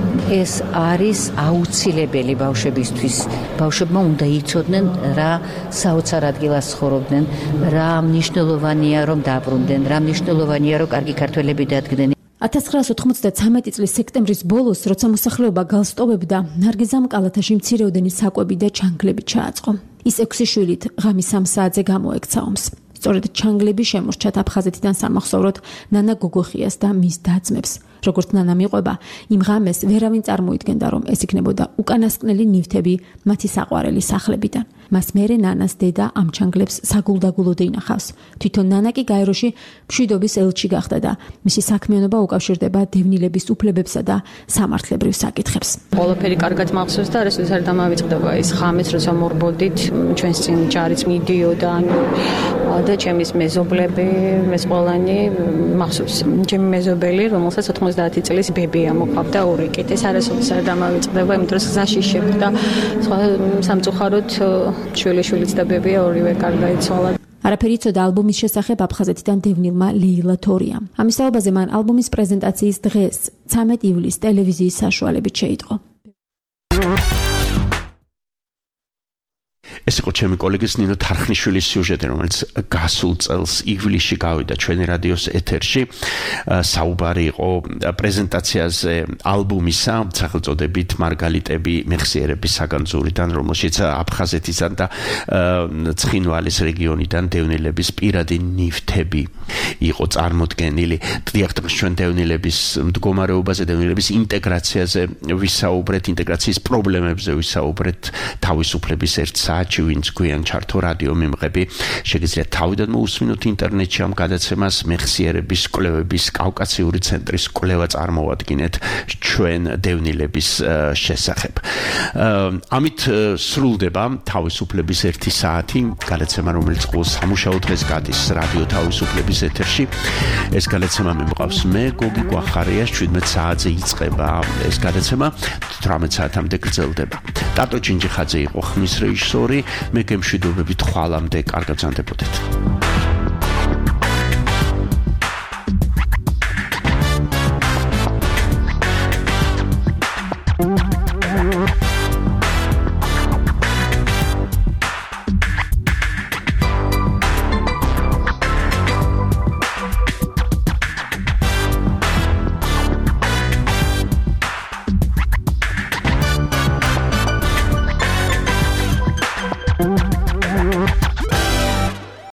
ეს არის აუცილებელი ბავშვებისთვის. ბავშვებმა უნდა იცოდნენ, რა საოცარ ადგილას ცხოვრობდნენ, რა მნიშვნელოვანია რომ დაბრუნდნენ, რა მნიშვნელოვანია რომ კარგი ქართველები დადგნენ. ათას ცხრაასი ოთხმოცდათრამეტი წლის სექტემბრის ბოლოს, როცა მოსახლეობა გალსტოვებდა, ნარგიზამ კალათაში მცირეოდენი საკვები და ჩანგლები ჩააწყო. ის ექვსი შვილით ღამის სამ საათზე გამოექცა ომს. სწორედ ჩანგლები შემორჩათ აფხაზეთიდან სამახსოვროდ ნანა გოგოხიას და მის და-ძმებს. როგორც ნანა მიყვება, იმ ღამეს ვერავინ წარმოიდგენდა, რომ ეს იქნებოდა უკანასკნელი ნივთები მათი საყვარელი სახლებიდან. მას მერე ნანას დედა ამ ჩანგლებს საგულდაგულოდ ინახავს. თვითონ ნანა კი გაეროში მშვიდობის ელჩი გახდა და მისი საქმიანობა უკავშირდება დევნილების უფლებებსა და სამართლებრივ საკითხებს. ყველაფერი კარგად მახსოვს და ეს არ დამავიწყდება ის ღამეს, როცა მორბოდით ჩვენს წინ ჯარიც მიდიოდა, ანუ და ჩემის მეზობლები, მეც ყველანი მახსოვს. ჩემი მეზობელი, რომელსაც ოთხმოცდაათი წლის ბებია მოყავდა ორიკით. ეს არასოდეს არ დამავიწყდება, იმიტომ რომ გზაში შეხვდა სხვა სამწუხაროდ შვილიშვილიც და ბებია ორივე კარგად იცვალა. არაფერი იცოდა ალბომის შესახებ აფხაზეთიდან დევნილმა ლეილა თორიამ. ამის საუბაზე მან ალბომის პრეზენტაციის დღეს ცამეტ ივლისს ტელევიზიის საშუალებით შეიტყო. ეს იყო ჩემი კოლეგის ნინო თარხნიშვილის სიუჟეტი, რომელიც გასულ წელს ივლისში გავიდა ჩვენი რადიოს ეთერში. საუბარი იყო პრეზენტაციაზე ალბომისა, სახელწოდებით მარგალიტები მეხსიერების საგანძურიდან, რომელშიც აფხაზეთიდან და ცხინვალის რეგიონიდან დევნილების პირადი ნივთები იყო წარმოდგენილი. დიახტოს ჩვენ დევნილების მდგომარეობაზე, დევნილების ინტეგრაციაზე ვისაუბრეთ, ინტეგრაციის პრობლემებზე ვისაუბრეთ თავისუფლების ერთ საათში, ვინც გვიან ჩართო რადიო მიმღები შეგიძლიათ თავიდან მოусმინოთ ინტერნეტში ამ გადაცემას მეხსიერების კვლევების კავკასიური ცენტრის კვლევა წარმოვადგინეთ ჩვენ დევნილების შესახებ. ამით სრულდება თავისუფლების ერთი საათი გადაცემა, რომელიც ყოველ სამუშაო დღეს გადის რადიო თავისუფლების ეთერში. ეს გადაცემა მიმყავს მე გოგი გვახარია, შვიდმეტ საათზე იწყება ეს გადაცემა, თვრამეტ საათამდე გრძელდება. ტატო ჩინჯიხაძე იყო ხმის რეჟისორი. მე გემშვიდობებით ხვალამდე კარგად გრძანდებოდეთ.